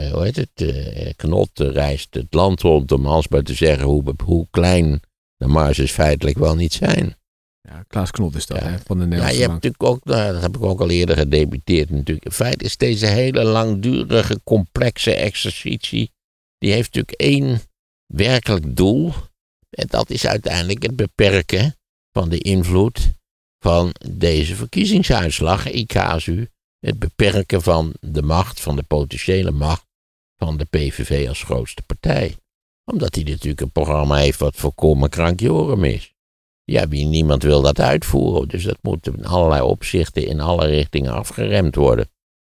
Knot reist het land rond om alsmaar te zeggen hoe klein de marges feitelijk wel niet zijn. Ja, Klaas Knot is dat, hè, van de Nederlandse je hebt natuurlijk ook, dat heb ik ook al eerder gedebuteerd natuurlijk. In feite is deze hele langdurige, complexe exercitie, die heeft natuurlijk 1 werkelijk doel. En dat is uiteindelijk het beperken van de invloed van deze verkiezingsuitslag, in casu. Het beperken van de macht, van de potentiële macht van de PVV als grootste partij. Omdat hij natuurlijk een programma heeft wat volkomen krankjorum is. Ja, niemand wil dat uitvoeren, dus dat moet in allerlei opzichten in alle richtingen afgeremd worden.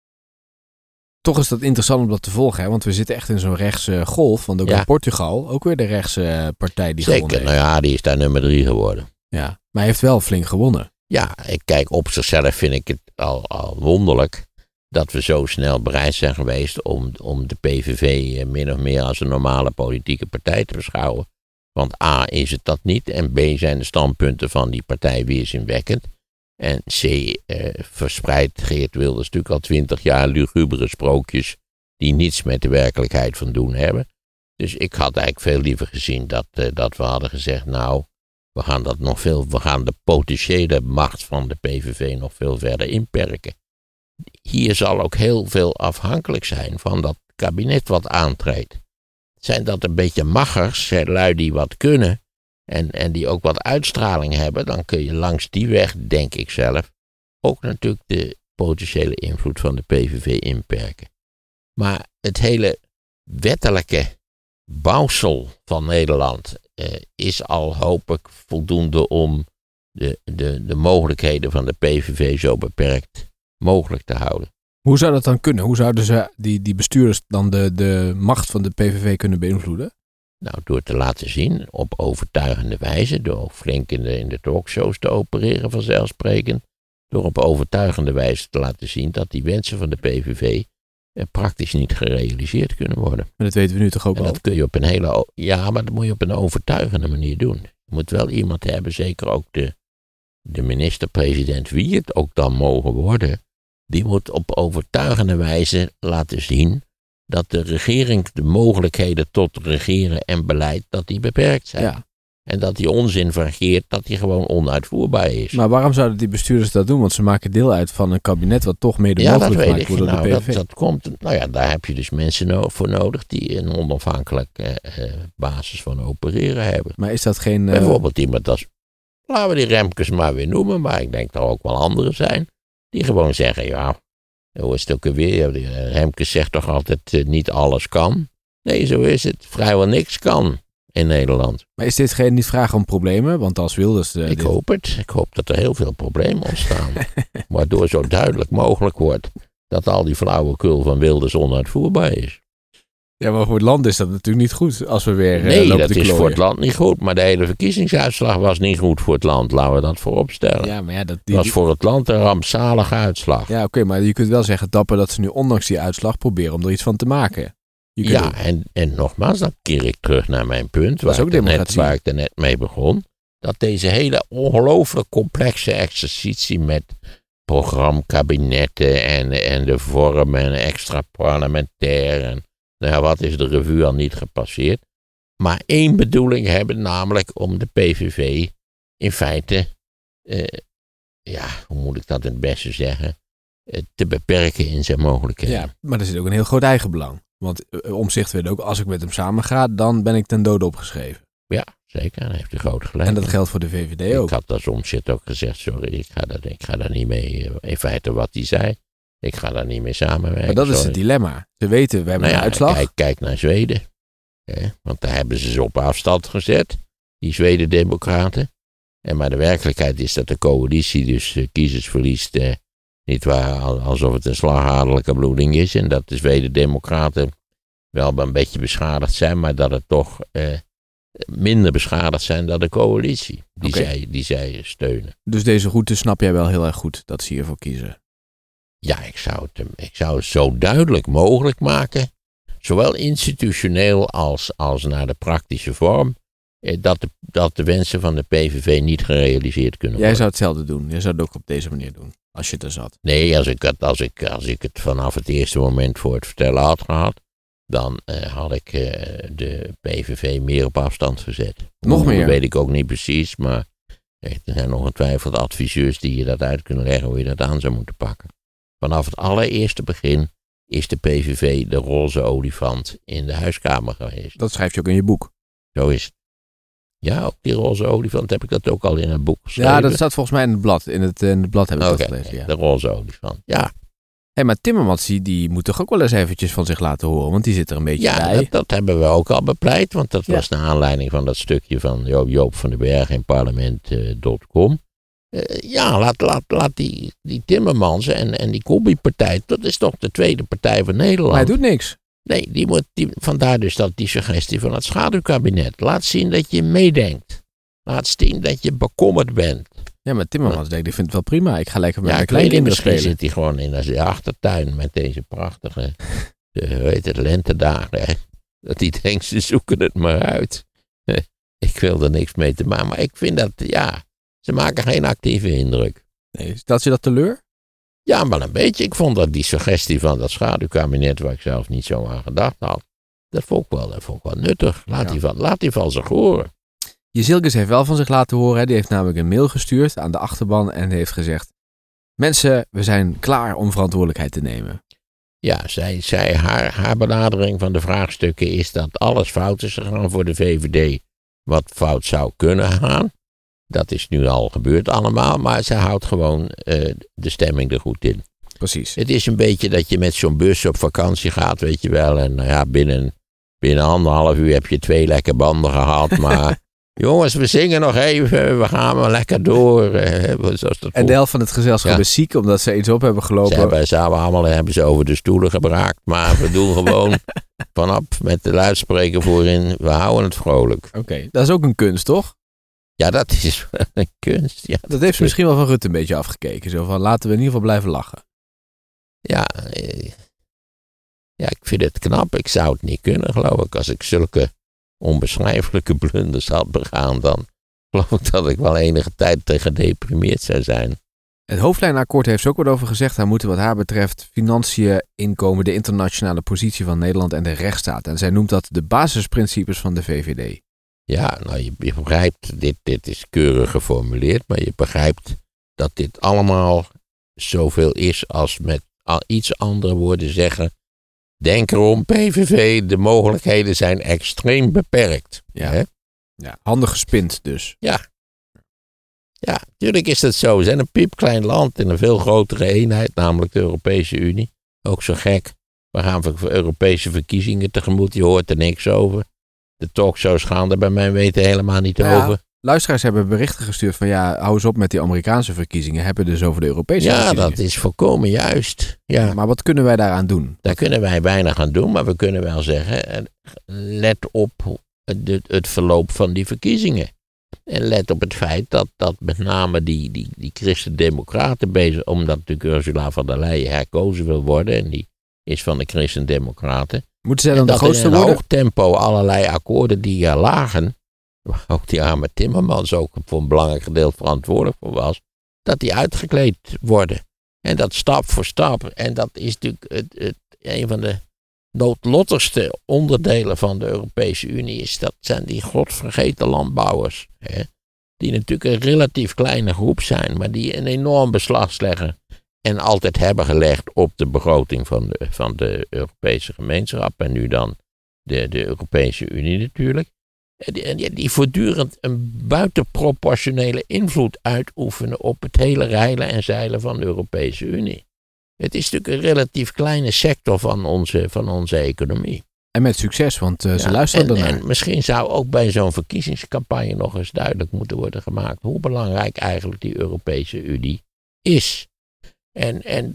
Toch is dat interessant om dat te volgen, hè? Want we zitten echt in zo'n rechtse golf, want ook in Portugal, ook weer de rechtse partij die gewonnen heeft. Nou ja, die is daar nummer 3 geworden. Ja, maar hij heeft wel flink gewonnen. Ja, kijk, op zichzelf vind ik het al wonderlijk dat we zo snel bereid zijn geweest om de PVV min of meer als een normale politieke partij te beschouwen. Want A, is het dat niet. En B, zijn de standpunten van die partij weerzinwekkend. En C, verspreidt Geert Wilders natuurlijk al 20 jaar lugubere sprookjes die niets met de werkelijkheid van doen hebben. Dus ik had eigenlijk veel liever gezien dat we hadden gezegd, nou, we gaan de potentiële macht van de PVV nog veel verder inperken. Hier zal ook heel veel afhankelijk zijn van dat kabinet wat aantreedt. Zijn dat een beetje machers, lui die wat kunnen en die ook wat uitstraling hebben, dan kun je langs die weg, denk ik zelf, ook natuurlijk de potentiële invloed van de PVV inperken. Maar het hele wettelijke bouwsel van Nederland is al, hoop ik, voldoende om de mogelijkheden van de PVV zo beperkt mogelijk te houden. Hoe zou dat dan kunnen? Hoe zouden ze die bestuurders dan de macht van de PVV kunnen beïnvloeden? Nou, door te laten zien op overtuigende wijze, door flink in de talkshows te opereren vanzelfsprekend, door op overtuigende wijze te laten zien dat die wensen van de PVV praktisch niet gerealiseerd kunnen worden. Maar dat weten we nu toch ook al? Dat kun je op een maar dat moet je op een overtuigende manier doen. Je moet wel iemand hebben, zeker ook de minister-president, wie het ook dan mogen worden, die moet op overtuigende wijze laten zien dat de regering de mogelijkheden tot regeren en beleid, dat die beperkt zijn. Ja. En dat die onzin vergeert, dat die gewoon onuitvoerbaar is. Maar waarom zouden die bestuurders dat doen? Want ze maken deel uit van een kabinet wat toch mede mogelijk gemaakt wordt door de PVV. Dat komt, daar heb je dus mensen voor nodig die een onafhankelijke basis van opereren hebben. Maar is dat geen... Bijvoorbeeld iemand als, laten we die Remkes maar weer noemen, maar ik denk dat er ook wel anderen zijn, die gewoon zeggen, ja, Hoe is het ook alweer? Remkes zegt toch altijd niet alles kan? Nee, zo is het. Vrijwel niks kan in Nederland. Maar is dit niet vraag om problemen? Want als Wilders... Ik hoop het. Ik hoop dat er heel veel problemen ontstaan. Waardoor zo duidelijk mogelijk wordt dat al die flauwekul van Wilders onuitvoerbaar is. Ja, maar voor het land is dat natuurlijk niet goed als we weer nee, lopen dat te is klooien. voor het land niet goed. Maar de hele verkiezingsuitslag was niet goed voor het land. Laten we dat vooropstellen. Ja, maar ja, dat was voor het land een rampzalige uitslag. Ja, oké, maar je kunt wel zeggen dapper dat ze nu ondanks die uitslag proberen om er iets van te maken. Ja, en nogmaals, dan keer ik terug naar mijn punt. Waar ik er net mee begon. Dat deze hele ongelooflijk complexe exercitie met programmkabinetten en de vorm en extra parlementair en wat is de revue al niet gepasseerd. Maar één bedoeling hebben, namelijk om de PVV in feite, hoe moet ik dat het beste zeggen, te beperken in zijn mogelijkheden. Ja, maar er zit ook een heel groot eigenbelang. Want Omtzigt weet ook, als ik met hem samen ga, dan ben ik ten dode opgeschreven. Ja, zeker. Daar heeft hij groot gelijk. En dat geldt voor de VVD ook. Ik had als Omtzigt ook gezegd, sorry, ik ga daar niet mee, in feite wat hij zei. Ik ga daar niet mee samenwerken. Maar dat is het dilemma. Ze weten, we hebben een uitslag. Kijk naar Zweden. Want daar hebben ze op afstand gezet. Die Zweden-democraten. Maar de werkelijkheid is dat de coalitie dus kiezers verliest. Niet waar, alsof het een slagadelijke bloeding is. En dat de Zweden-democraten wel een beetje beschadigd zijn. Maar dat het toch minder beschadigd zijn dan de coalitie. Die zij steunen. Dus deze route snap jij wel heel erg goed. Dat ze hiervoor kiezen. Ja, ik zou het zo duidelijk mogelijk maken. Zowel institutioneel als naar de praktische vorm. Dat de wensen van de PVV niet gerealiseerd kunnen worden. Jij zou hetzelfde doen. Jij zou het ook op deze manier doen. Als je er zat. Nee, als ik het vanaf het eerste moment voor het vertellen had gehad. Dan had ik de PVV meer op afstand gezet. Nog meer? Dat weet ik ook niet precies. Maar er zijn ongetwijfeld adviseurs die je dat uit kunnen leggen. Hoe je dat aan zou moeten pakken. Vanaf het allereerste begin is de PVV de roze olifant in de huiskamer geweest. Dat schrijf je ook in je boek. Zo is het. Ja, ook die roze olifant heb ik dat ook al in een boek geschreven. Ja, dat staat volgens mij in het blad. In het blad heb ik dat gelezen. Ja. De roze olifant, ja. Maar Timmermans die moet toch ook wel eens eventjes van zich laten horen. Want die zit er een beetje bij. Ja, dat hebben we ook al bepleit. Want dat was naar aanleiding van dat stukje van Joop van den Berg in parlement.com. Laat die Timmermans en die Combi-partij, dat is toch de tweede partij van Nederland. Maar hij doet niks. Nee, vandaar dus die suggestie van het schaduwkabinet. Laat zien dat je meedenkt. Laat zien dat je bekommerd bent. Ja, maar Timmermans denkt, ik vind het wel prima. Ik ga lekker met mijn kleinkinderen spelen. Misschien zit hij gewoon in de achtertuin met deze prachtige, lentedagen. Hè? Dat hij denkt, ze zoeken het maar uit. Ik wil er niks mee te maken. Maar ik vind dat, ze maken geen actieve indruk. Nee, stelt je dat teleur? Ja, maar een beetje. Ik vond dat die suggestie van dat schaduwkabinet, waar ik zelf niet zo aan gedacht had, dat vond ik wel nuttig. Laat die van zich horen. Jezilgus heeft wel van zich laten horen. Hè. Die heeft namelijk een mail gestuurd aan de achterban en heeft gezegd: mensen, we zijn klaar om verantwoordelijkheid te nemen. Ja, haar benadering van de vraagstukken is dat alles fout is gegaan voor de VVD. Wat fout zou kunnen gaan. Dat is nu al gebeurd allemaal, maar ze houdt gewoon de stemming er goed in. Precies. Het is een beetje dat je met zo'n bus op vakantie gaat, weet je wel. En binnen 1,5 uur heb je 2 lekke banden gehad. Maar jongens, we zingen nog even, we gaan maar lekker door. En de helft van het gezelschap is ziek, omdat ze iets op hebben gelopen. Hebben ze over de stoelen gebraakt. Maar we doen gewoon vanaf met de luidspreker voorin, we houden het vrolijk. Oké, dat is ook een kunst, toch? Ja, dat is wel een kunst. Ja, dat heeft ze misschien wel van Rutte een beetje afgekeken. Zo van, laten we in ieder geval blijven lachen. Ja, ik vind het knap. Ik zou het niet kunnen, geloof ik. Als ik zulke onbeschrijfelijke blunders had begaan, dan geloof ik dat ik wel enige tijd te gedeprimeerd zou zijn. Het hoofdlijnakkoord heeft ze ook wat over gezegd. Daar moeten wat haar betreft financiën, inkomen, de internationale positie van Nederland en de rechtsstaat. En zij noemt dat de basisprincipes van de VVD. Ja, nou je begrijpt, dit is keurig geformuleerd, maar je begrijpt dat dit allemaal zoveel is als met iets andere woorden zeggen. Denk erom, PVV, de mogelijkheden zijn extreem beperkt. Ja, ja, handig gespind dus. Ja. Ja, natuurlijk is dat zo. We zijn een piepklein land in een veel grotere eenheid, namelijk de Europese Unie. Ook zo gek. We gaan voor Europese verkiezingen tegemoet. Je hoort er niks over. De talkshows gaan er bij mij weten helemaal niet over. Luisteraars hebben berichten gestuurd van hou eens op met die Amerikaanse verkiezingen. Hebben dus over de Europese verkiezingen. Ja, dat is volkomen juist. Ja. Maar wat kunnen wij daaraan doen? Daar kunnen wij weinig aan doen, maar we kunnen wel zeggen, let op het verloop van die verkiezingen. En let op het feit dat met name die Christen-Democraten bezig, omdat natuurlijk Ursula von der Leyen herkozen wil worden, en die is van de Christen-Democraten. Moeten zij dan de grootste worden? In een hoog tempo allerlei akkoorden die lagen, waar ook die arme Timmermans ook voor een belangrijk gedeelte verantwoordelijk voor was, dat die uitgekleed worden. En dat stap voor stap. En dat is natuurlijk een van de noodlottigste onderdelen van de Europese Unie. Dat zijn die godvergeten landbouwers. Hè, die natuurlijk een relatief kleine groep zijn, maar die een enorm beslag leggen. En altijd hebben gelegd op de begroting van de Europese gemeenschap. En nu dan de Europese Unie natuurlijk. En die voortdurend een buitenproportionele invloed uitoefenen op het hele reilen en zeilen van de Europese Unie. Het is natuurlijk een relatief kleine sector van onze economie. En met succes, want ze luisteren ernaar. En misschien zou ook bij zo'n verkiezingscampagne nog eens duidelijk moeten worden gemaakt hoe belangrijk eigenlijk die Europese Unie is. En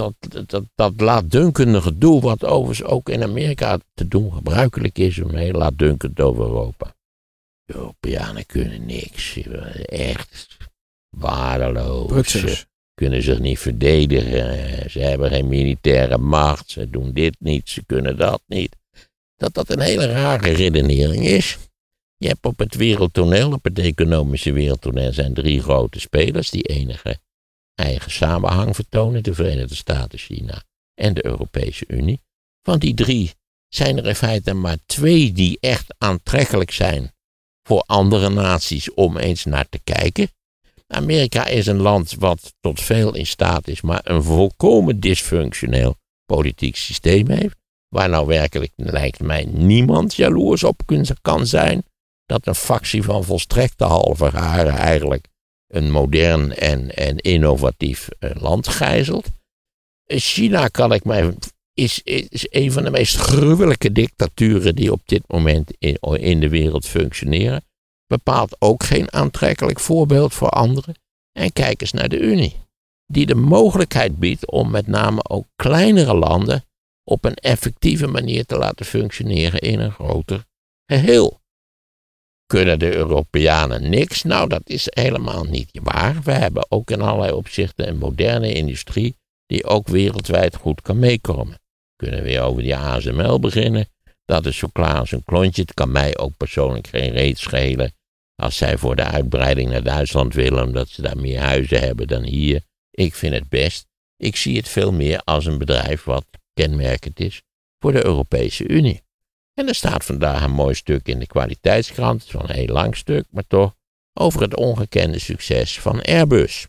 dat laatdunkende gedoe, wat overigens ook in Amerika te doen gebruikelijk is, om heel laatdunkend over Europa. De Europeanen kunnen niks. Echt waardeloos. Prutsers. Ze kunnen zich niet verdedigen. Ze hebben geen militaire macht. Ze doen dit niet. Ze kunnen dat niet. Dat een hele rare redenering is. Je hebt op het wereldtoneel, op het economische wereldtoneel, zijn 3 grote spelers die enige eigen samenhang vertonen. De Verenigde Staten, China en de Europese Unie. Van die 3 zijn er in feite maar 2 die echt aantrekkelijk zijn voor andere naties om eens naar te kijken. Amerika is een land wat tot veel in staat is, maar een volkomen dysfunctioneel politiek systeem heeft. Waar nou werkelijk, lijkt mij, niemand jaloers op kan zijn. Dat een factie van volstrekte halve haren eigenlijk een modern en innovatief land gijzelt. China is een van de meest gruwelijke dictaturen die op dit moment in de wereld functioneren. Bepaalt ook geen aantrekkelijk voorbeeld voor anderen. En kijk eens naar de Unie. Die de mogelijkheid biedt om met name ook kleinere landen op een effectieve manier te laten functioneren in een groter geheel. Kunnen de Europeanen niks? Nou, dat is helemaal niet waar. We hebben ook in allerlei opzichten een moderne industrie die ook wereldwijd goed kan meekomen. We kunnen weer over die ASML beginnen. Dat is zo klaar als een klontje. Het kan mij ook persoonlijk geen reet schelen als zij voor de uitbreiding naar Duitsland willen, omdat ze daar meer huizen hebben dan hier. Ik vind het best. Ik zie het veel meer als een bedrijf wat kenmerkend is voor de Europese Unie. En er staat vandaag een mooi stuk in de kwaliteitskrant, het is wel een heel lang stuk, maar toch, over het ongekende succes van Airbus.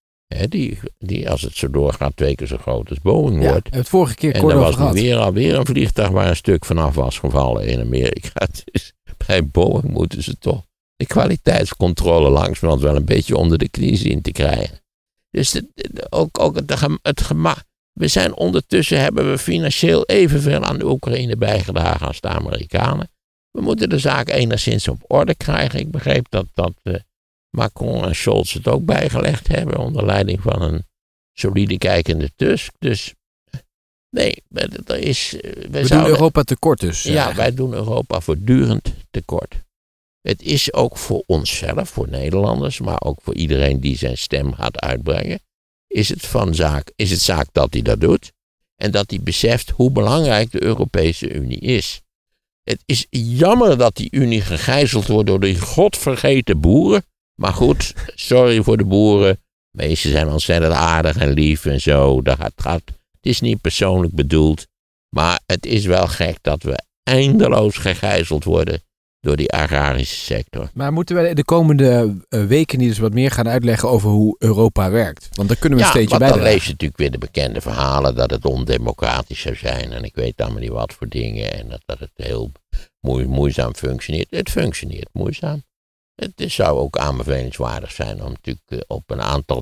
Die als het zo doorgaat 2 keer zo groot als Boeing wordt. Het vorige keer en er was nu alweer een vliegtuig waar een stuk vanaf was gevallen in Amerika. Dus bij Boeing moeten ze toch de kwaliteitscontrole langzamerhand wel een beetje onder de knie zien te krijgen. Dus ook het gemak. Hebben we financieel evenveel aan de Oekraïne bijgedragen als de Amerikanen. We moeten de zaak enigszins op orde krijgen. Ik begreep dat Macron en Scholz het ook bijgelegd hebben onder leiding van een solide kijkende Tusk. Dus nee, we doen Europa tekort dus. Ja, wij doen Europa voortdurend tekort. Het is ook voor onszelf, voor Nederlanders, maar ook voor iedereen die zijn stem gaat uitbrengen, is het zaak dat hij dat doet en dat hij beseft hoe belangrijk de Europese Unie is. Het is jammer dat die Unie gegijzeld wordt door die godvergeten boeren, maar goed, sorry voor de boeren, de meesten zijn ontzettend aardig en lief en zo, het is niet persoonlijk bedoeld, maar het is wel gek dat we eindeloos gegijzeld worden door die agrarische sector. Maar moeten wij de komende weken niet eens wat meer gaan uitleggen over hoe Europa werkt? Want daar kunnen we een steentje bij. Dan lees je natuurlijk weer de bekende verhalen dat het ondemocratisch zou zijn. En ik weet allemaal niet wat voor dingen. En dat het heel moeizaam functioneert. Het functioneert moeizaam. zou ook aanbevelingswaardig zijn om natuurlijk op een aantal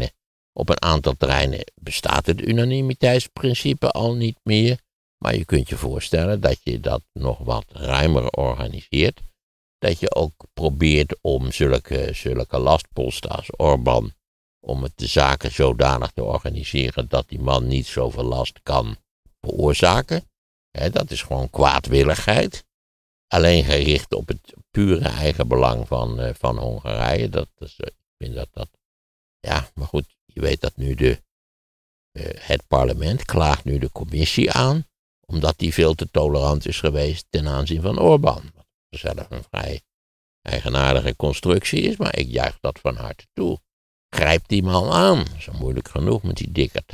terreinen bestaat het unanimiteitsprincipe al niet meer. Maar je kunt je voorstellen dat je dat nog wat ruimer organiseert. Dat je ook probeert om zulke lastposten als Orbán, om het de zaken zodanig te organiseren dat die man niet zoveel last kan veroorzaken. Dat is gewoon kwaadwilligheid. Alleen gericht op het pure eigen belang van Hongarije. Ik vind dat. Ja, maar goed, je weet dat nu het parlement klaagt nu de commissie aan, omdat die veel te tolerant is geweest ten aanzien van Orbán. Wat zelf een vrij eigenaardige constructie is, maar ik juich dat van harte toe. Grijp die man aan. Dat is moeilijk genoeg met die dikkerd.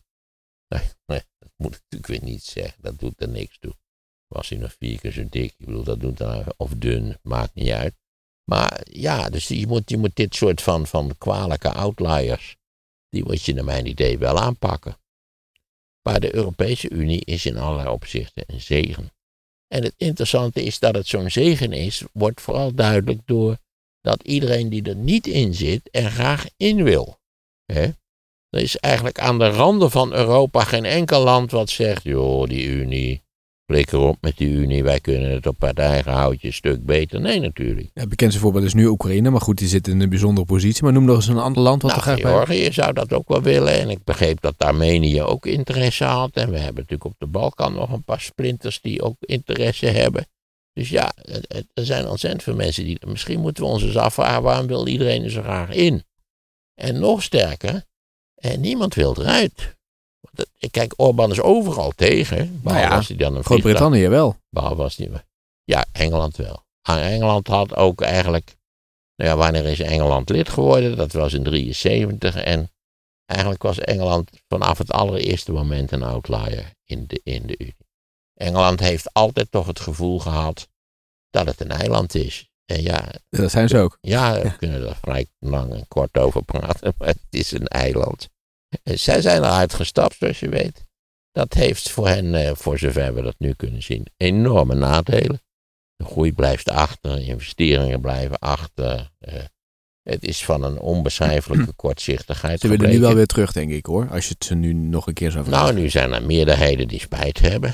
Nee, dat moet ik natuurlijk weer niet zeggen. Dat doet er niks toe. Was hij nog 4 keer zo dik? Ik bedoel, dat doet er of dun, maakt niet uit. Maar ja, dus je moet dit soort van kwalijke outliers, die moet je naar mijn idee wel aanpakken. Maar de Europese Unie is in allerlei opzichten een zegen. En het interessante is dat het zo'n zegen is, wordt vooral duidelijk door dat iedereen die er niet in zit er graag in wil. Er is eigenlijk aan de randen van Europa geen enkel land wat zegt, joh, die Unie, flikker op met die Unie, wij kunnen het op het eigen houtje een stuk beter. Nee, natuurlijk. Het bekendste voorbeeld is nu Oekraïne, maar goed, die zit in een bijzondere positie. Maar noem nog eens een ander land wat er graag bij... Georgië zou dat ook wel willen. En ik begreep dat Armenië ook interesse had. En we hebben natuurlijk op de Balkan nog een paar splinters die ook interesse hebben. Dus ja, er zijn ontzettend veel mensen die... Misschien moeten we ons eens afvragen, waarom wil iedereen er zo graag in? En nog sterker, niemand wil eruit. Kijk, Orbán is overal tegen. Behalve als hij dan een Groot-Brittannië wel. Behalve als hij... Ja, Engeland wel. Engeland had ook eigenlijk... Nou ja, wanneer is Engeland lid geworden? Dat was in 1973. En eigenlijk was Engeland vanaf het allereerste moment een outlier in de Unie. Engeland heeft altijd toch het gevoel gehad dat het een eiland is. En ja, dat zijn ze ook. Ja, we kunnen er vrij lang en kort over praten, maar het is een eiland. En zij zijn eruit gestapt, zoals je weet. Dat heeft voor hen, voor zover we dat nu kunnen zien, enorme nadelen. De groei blijft achter, investeringen blijven achter. Het is van een onbeschrijfelijke kortzichtigheid. Ze willen nu wel weer terug, denk ik hoor. Als je het ze nu nog een keer zou vragen. Nou, nu zijn er meerderheden die spijt hebben.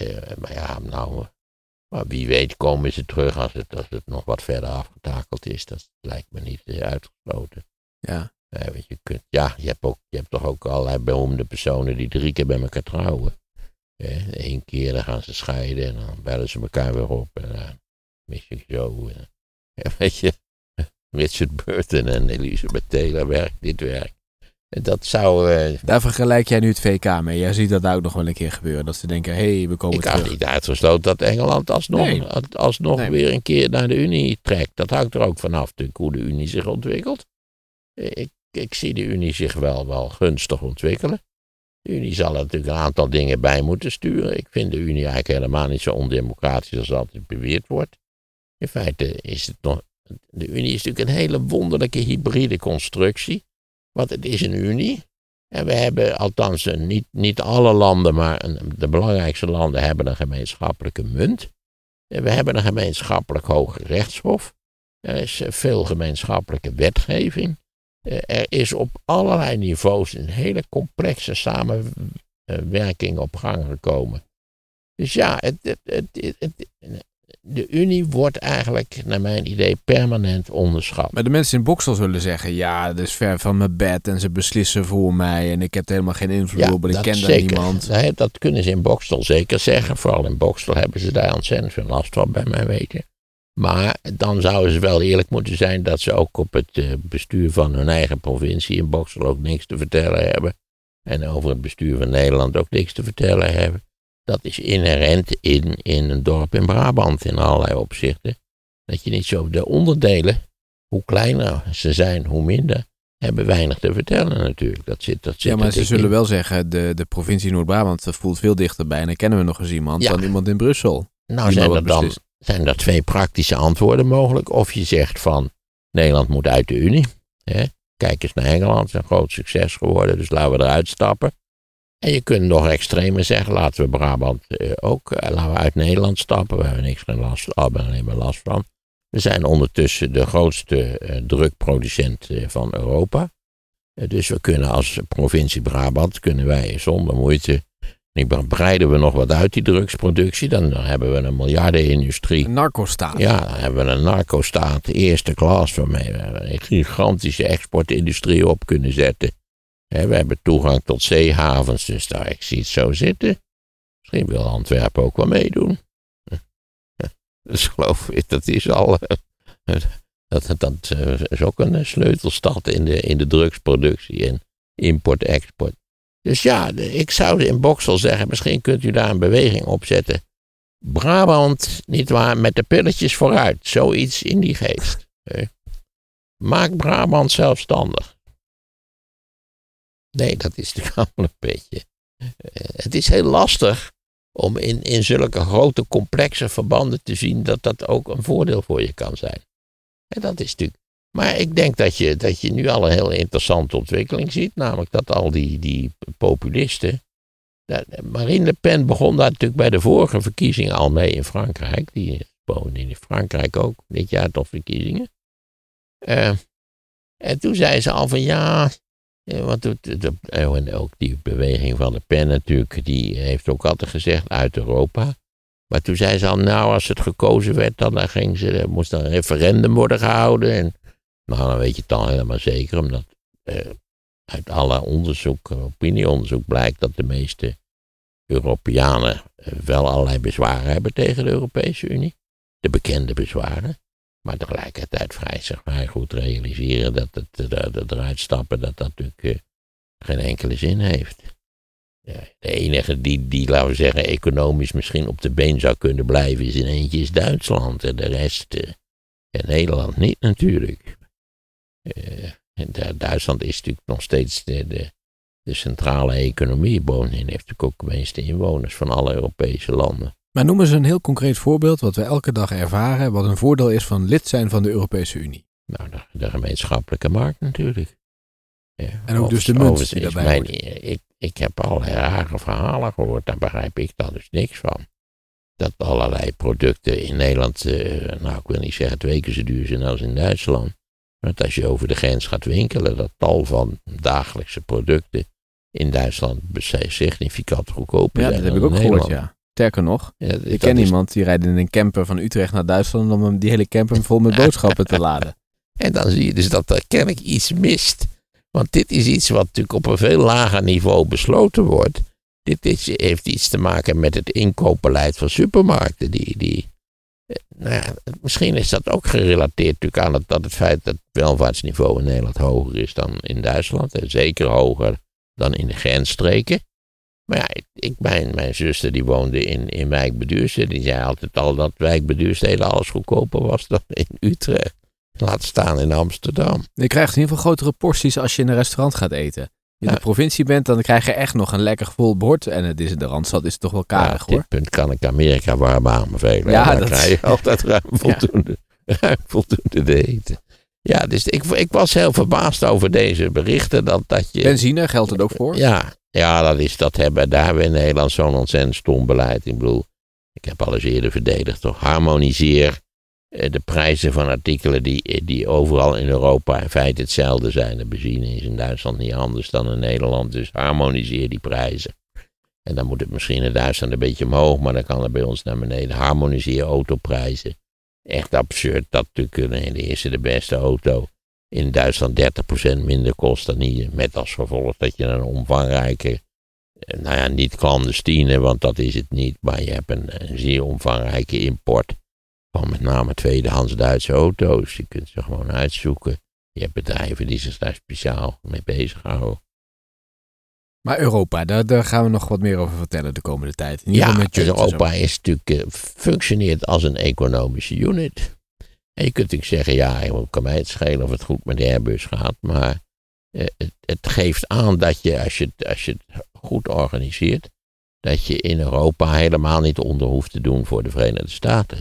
Maar wie weet komen ze terug als het nog wat verder afgetakeld is. Dat lijkt me niet uitgesloten. Ja. Je hebt toch ook allerlei beroemde personen die 3 keer bij elkaar trouwen. 1 keer dan gaan ze scheiden en dan bellen ze elkaar weer op. En dan mis je zo. Weet je, Richard Burton en Elizabeth Taylor werkt dit werk. En dat zou... Daar vergelijk jij nu het VK mee. Jij ziet dat daar ook nog wel een keer gebeuren. Dat ze denken, we komen terug. Ik had niet uitgesloten dat Engeland alsnog weer een keer naar de Unie trekt. Dat hangt er ook vanaf natuurlijk hoe de Unie zich ontwikkelt. Ik zie de Unie zich wel gunstig ontwikkelen. De Unie zal er natuurlijk een aantal dingen bij moeten sturen. Ik vind de Unie eigenlijk helemaal niet zo ondemocratisch als altijd beweerd wordt. In feite is het nog... De Unie is natuurlijk een hele wonderlijke hybride constructie. Want het is een Unie. En we hebben althans niet alle landen, maar de belangrijkste landen hebben een gemeenschappelijke munt. En we hebben een gemeenschappelijk hoger rechtshof. Er is veel gemeenschappelijke wetgeving. Er is op allerlei niveaus een hele complexe samenwerking op gang gekomen. Dus ja, de Unie wordt eigenlijk, naar mijn idee, permanent onderschat. Maar de mensen in Bokstel zullen zeggen, ja, dat is ver van mijn bed en ze beslissen voor mij en ik heb helemaal geen invloed op en ik ken daar niemand. Nee, dat kunnen ze in Bokstel zeker zeggen. Vooral in Bokstel hebben ze daar ontzettend veel last van, bij mijn weten. Maar dan zouden ze wel eerlijk moeten zijn dat ze ook op het bestuur van hun eigen provincie in Bokstel ook niks te vertellen hebben. En over het bestuur van Nederland ook niks te vertellen hebben. Dat is inherent in een dorp in Brabant in allerlei opzichten. Dat je niet zo de onderdelen, hoe kleiner ze zijn, hoe minder, hebben weinig te vertellen natuurlijk. Dat zit maar ze zullen wel zeggen, de provincie Noord-Brabant voelt veel dichterbij. En dan kennen we nog eens iemand dan iemand in Brussel. Nou zijn er 2 praktische antwoorden mogelijk. Of je zegt van, Nederland moet uit de Unie. Kijk eens naar Engeland, het is een groot succes geworden, dus laten we eruit stappen. En je kunt nog extremer zeggen, laten we Brabant laten we uit Nederland stappen. We hebben alleen maar last van. We zijn ondertussen de grootste drugproducent van Europa. Dus we kunnen als provincie Brabant, kunnen wij zonder moeite, breiden we nog wat uit die drugsproductie, dan hebben we een miljardenindustrie. Een narcostaat. Ja, dan hebben we een narcostaat, eerste klas, waarmee we een gigantische exportindustrie op kunnen zetten. We hebben toegang tot zeehavens, dus daar, ik zie het zo zitten. Misschien wil Antwerpen ook wel meedoen. Dus geloof ik, dat is al. Dat is ook een sleutelstad in de drugsproductie en import-export. Dus ja, ik zou in Boksel zeggen, misschien kunt u daar een beweging op zetten. Brabant, nietwaar, met de pilletjes vooruit. Zoiets in die geest. Maak Brabant zelfstandig. Nee, dat is natuurlijk allemaal een beetje. Het is heel lastig om in zulke grote complexe verbanden te zien dat ook een voordeel voor je kan zijn. En dat is natuurlijk. Maar ik denk dat je nu al een heel interessante ontwikkeling ziet. Namelijk dat al die populisten. Marine Le Pen begon daar natuurlijk bij de vorige verkiezingen al mee in Frankrijk. Die woonde in Frankrijk ook dit jaar tot verkiezingen. En toen zei ze al van ja. Want en ook die beweging van Le Pen natuurlijk. Die heeft ook altijd gezegd uit Europa. Maar toen zei ze al, nou, als het gekozen werd, dan moest er een referendum worden gehouden. En nou, dan weet je het dan helemaal zeker, omdat uit alle opinieonderzoek blijkt dat de meeste Europeanen wel allerlei bezwaren hebben tegen de Europese Unie. De bekende bezwaren. Maar tegelijkertijd vrij goed realiseren dat het eruit stappen, dat natuurlijk geen enkele zin heeft. De enige die, laten we zeggen, economisch misschien op de been zou kunnen blijven is in eentje is Duitsland. En de rest, Nederland niet natuurlijk. Duitsland is natuurlijk nog steeds de centrale economie. Bovendien heeft natuurlijk ook de meeste inwoners van alle Europese landen. Maar noemen ze een heel concreet voorbeeld wat we elke dag ervaren, wat een voordeel is van lid zijn van de Europese Unie. Nou, de gemeenschappelijke markt natuurlijk. En ook dus de munt die daarbij hoort. Ik heb al rare verhalen gehoord, daar begrijp ik dan dus niks van. Dat allerlei producten in Nederland, ik wil niet zeggen 2 keer zo duur zijn als in Duitsland. Want als je over de grens gaat winkelen, dat tal van dagelijkse producten in Duitsland significant goedkoper zijn. Ja, dat heb ik ook gehoord, ja. Sterker nog, ik ken iemand die rijdt in een camper van Utrecht naar Duitsland om die hele camper vol met boodschappen te laden. En dan zie je dus dat er kennelijk iets mist. Want dit is iets wat natuurlijk op een veel lager niveau besloten wordt. Dit heeft iets te maken met het inkoopbeleid van supermarkten. Misschien is dat ook gerelateerd natuurlijk aan het feit dat het welvaartsniveau in Nederland hoger is dan in Duitsland. En zeker hoger dan in de grensstreken. Maar ja, mijn zuster die woonde in Wijk bij Duurstede. Die zei altijd al dat Wijk bij Duurstede alles goedkoper was dan in Utrecht. Laat staan in Amsterdam. Je krijgt in ieder geval grotere porties als je in een restaurant gaat eten. Als je in de provincie bent, dan krijg je echt nog een lekker vol bord. En de Randstad is toch wel karig, hoor. Op dit punt kan ik Amerika warm aanbevelen. Ja, dan krijg je altijd ruim voldoende te eten. Ja, dus ik was heel verbaasd over deze berichten. Dat je, benzine, geldt het ook voor? Ja, daar hebben we in Nederland zo'n ontzettend stom beleid. Ik bedoel, ik heb al eens eerder verdedigd, toch? Harmoniseer de prijzen van artikelen die overal in Europa in feite hetzelfde zijn. De benzine is in Duitsland niet anders dan in Nederland, dus harmoniseer die prijzen. En dan moet het misschien in Duitsland een beetje omhoog, maar dan kan het bij ons naar beneden. Harmoniseer autoprijzen. Echt absurd dat natuurlijk de eerste de beste auto in Duitsland 30% minder kost dan hier. Met als gevolg dat je een omvangrijke, niet clandestine, want dat is het niet, maar je hebt een zeer omvangrijke import van met name tweedehands Duitse auto's. Je kunt ze gewoon uitzoeken. Je hebt bedrijven die zich daar speciaal mee bezighouden. Maar Europa, daar gaan we nog wat meer over vertellen de komende tijd. In ieder geval met Europa is natuurlijk, functioneert als een economische unit. En je kunt natuurlijk zeggen, ja, kan mij het schelen of het goed met de Airbus gaat. Maar het geeft aan dat je, als je het goed organiseert, dat je in Europa helemaal niet onder hoeft te doen voor de Verenigde Staten.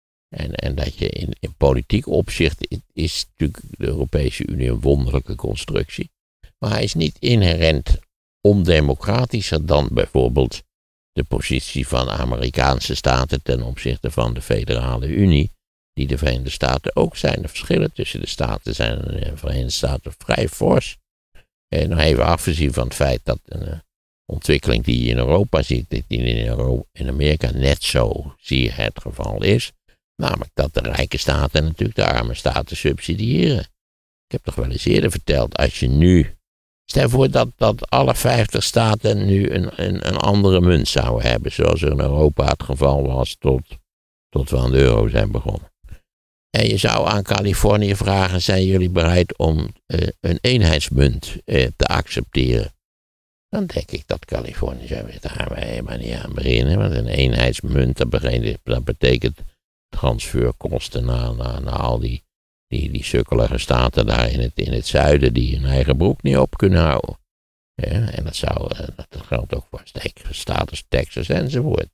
En dat je in politiek opzicht is natuurlijk de Europese Unie een wonderlijke constructie. Maar hij is niet inherent ondemocratischer dan bijvoorbeeld de positie van Amerikaanse staten ten opzichte van de Federale Unie. die de Verenigde Staten ook zijn. De verschillen tussen de staten zijn in de Verenigde Staten vrij fors. Nog even afgezien van het feit dat een ontwikkeling die je in Europa ziet, die in Amerika net zo zie het geval is. Namelijk dat de rijke staten natuurlijk de arme staten subsidiëren. Ik heb toch wel eens eerder verteld, als je nu, stel voor dat alle 50 staten nu een andere munt zouden hebben, zoals er in Europa het geval was tot we aan de euro zijn begonnen. En je zou aan Californië vragen, zijn jullie bereid om een eenheidsmunt te accepteren? Dan denk ik dat Californië zou zeggen, daar gaan we helemaal niet aan beginnen. Want een eenheidsmunt, dat betekent transferkosten naar al die sukkelige staten daar in het zuiden die hun eigen broek niet op kunnen houden. Ja, en dat geldt ook voor staten als Texas enzovoort.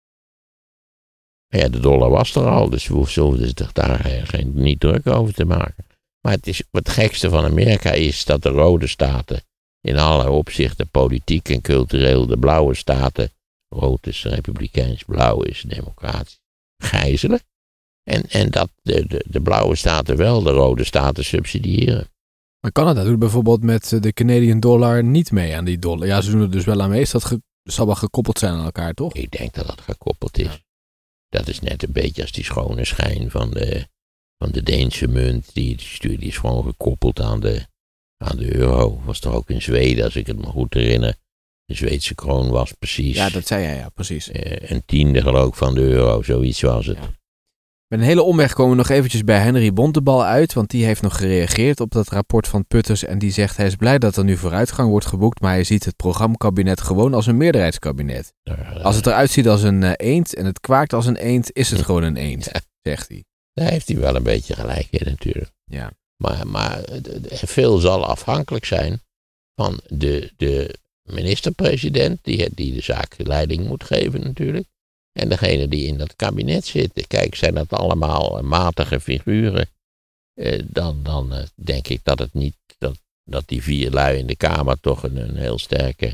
Ja, de dollar was er al, dus we hoefden zich daar niet druk over te maken. Maar het gekste van Amerika is dat de rode staten in alle opzichten, politiek en cultureel, de blauwe staten, rood is republikeins, blauw is democratisch, gijzelen. En dat de blauwe staten wel de rode staten subsidiëren. Maar Canada doet bijvoorbeeld met de Canadian dollar niet mee aan die dollar. Ja, ze doen er dus wel aan mee. Zal wel gekoppeld zijn aan elkaar, toch? Ik denk dat dat gekoppeld is. Ja. Dat is net een beetje als die schone schijn van de Deense munt. Die is gewoon gekoppeld aan de euro. Was toch ook in Zweden, als ik het me goed herinner. De Zweedse kroon was precies. Ja, dat zei jij, ja, precies. Een tiende geloof ik van de euro, zoiets was het. Ja. Met een hele omweg komen we nog eventjes bij Henry Bontebal uit, want die heeft nog gereageerd op dat rapport van Putters en die zegt hij is blij dat er nu vooruitgang wordt geboekt, maar hij ziet het programmakabinet gewoon als een meerderheidskabinet. Als het eruit ziet als een eend en het kwaakt als een eend, is het gewoon een eend, zegt hij. Daar heeft hij wel een beetje gelijk in natuurlijk. Ja. Maar veel zal afhankelijk zijn van de minister-president, die de zaak leiding moet geven natuurlijk. En degene die in dat kabinet zitten. Kijk, zijn dat allemaal matige figuren. Dan denk ik dat het niet. Dat die 4 lui in de Kamer toch een heel sterke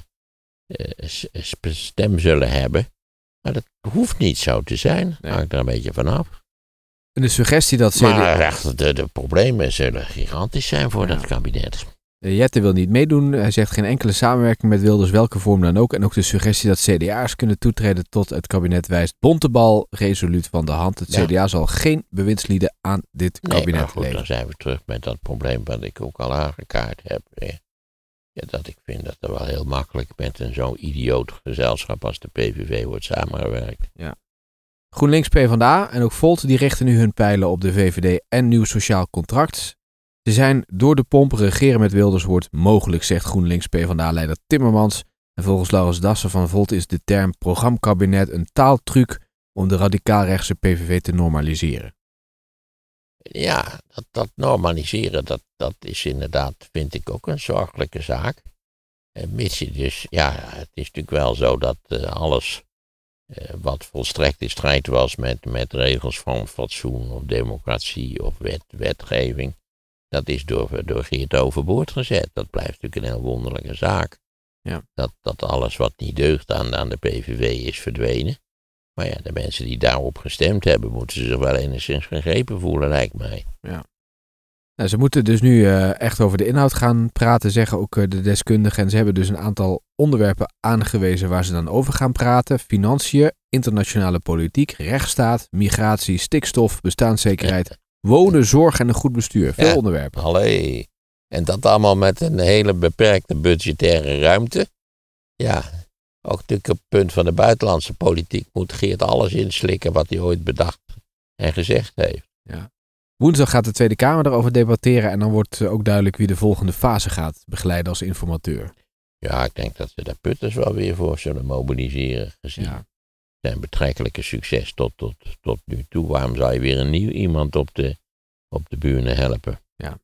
stem zullen hebben. Maar dat hoeft niet zo te zijn. Nee. Hangt er een beetje vanaf. En de suggestie dat Maar de problemen zullen gigantisch zijn voor dat kabinet. Jette wil niet meedoen. Hij zegt geen enkele samenwerking met Wilders, welke vorm dan ook. En ook de suggestie dat CDA's kunnen toetreden tot het kabinet wijst Bontebal resoluut van de hand. Het CDA zal geen bewindslieden aan dit kabinet maar goed, leveren. Dan zijn we terug met dat probleem wat ik ook al aangekaart heb. Ja, dat ik vind dat er wel heel makkelijk met zo'n idioot gezelschap als de PVV wordt samengewerkt. Ja. GroenLinks, PvdA en ook Volt die richten nu hun pijlen op de VVD en Nieuw Sociaal Contract. Ze zijn door de pomp, regeren met Wilders wordt mogelijk, zegt GroenLinks PvdA-leider Timmermans. En volgens Laurens Dassen van Volt is de term programmakabinet een taaltruc om de radicaal-rechtse PVV te normaliseren. Ja, dat normaliseren, dat is inderdaad, vind ik ook een zorgelijke zaak. Mits je dus, ja, het is natuurlijk wel zo dat alles wat volstrekt in strijd was met regels van fatsoen of democratie of wetgeving. Dat is door Geert overboord gezet. Dat blijft natuurlijk een heel wonderlijke zaak. Ja. Dat alles wat niet deugt aan de PVV is verdwenen. Maar ja, de mensen die daarop gestemd hebben, moeten zich wel enigszins gegrepen voelen, lijkt mij. Ja. Nou, ze moeten dus nu echt over de inhoud gaan praten, zeggen ook de deskundigen. En ze hebben dus een aantal onderwerpen aangewezen waar ze dan over gaan praten. Financiën, internationale politiek, rechtsstaat, migratie, stikstof, bestaanszekerheid, wonen, zorg en een goed bestuur. Veel onderwerpen. Allee. En dat allemaal met een hele beperkte budgettaire ruimte. Ja, ook natuurlijk op het punt van de buitenlandse politiek moet Geert alles inslikken wat hij ooit bedacht en gezegd heeft. Ja. Woensdag gaat de Tweede Kamer erover debatteren en dan wordt ook duidelijk wie de volgende fase gaat begeleiden als informateur. Ja, ik denk dat ze daar Putters wel weer voor zullen mobiliseren gezien zijn betrekkelijke succes tot nu toe. Waarom zou je weer een nieuw iemand op de bühne helpen? Ja.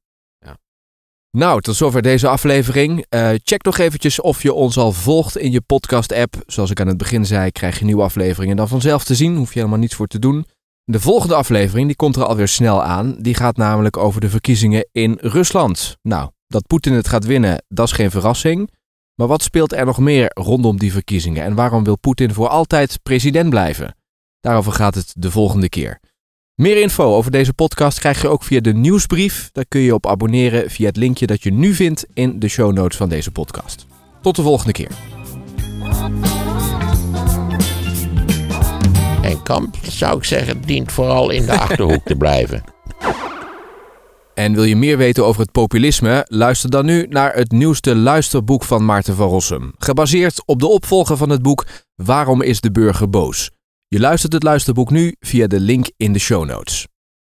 Nou, tot zover deze aflevering. Check nog eventjes of je ons al volgt in je podcast-app. Zoals ik aan het begin zei, krijg je nieuwe afleveringen dan vanzelf te zien. Hoef je helemaal niets voor te doen. De volgende aflevering die komt er alweer snel aan. Die gaat namelijk over de verkiezingen in Rusland. Nou, dat Poetin het gaat winnen, dat is geen verrassing. Maar wat speelt er nog meer rondom die verkiezingen? En waarom wil Poetin voor altijd president blijven? Daarover gaat het de volgende keer. Meer info over deze podcast krijg je ook via de nieuwsbrief. Daar kun je op abonneren via het linkje dat je nu vindt in de show notes van deze podcast. Tot de volgende keer. En Kamp, zou ik zeggen, dient vooral in de Achterhoek te blijven. En wil je meer weten over het populisme? Luister dan nu naar het nieuwste luisterboek van Maarten van Rossum. Gebaseerd op de opvolger van het boek Waarom is de burger boos? Je luistert het luisterboek nu via de link in de show notes.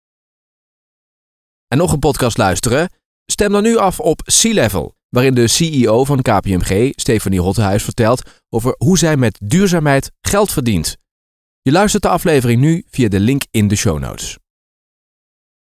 En nog een podcast luisteren? Stem dan nu af op C-Level, waarin de CEO van KPMG, Stephanie Hottehuis, vertelt over hoe zij met duurzaamheid geld verdient. Je luistert de aflevering nu via de link in de show notes.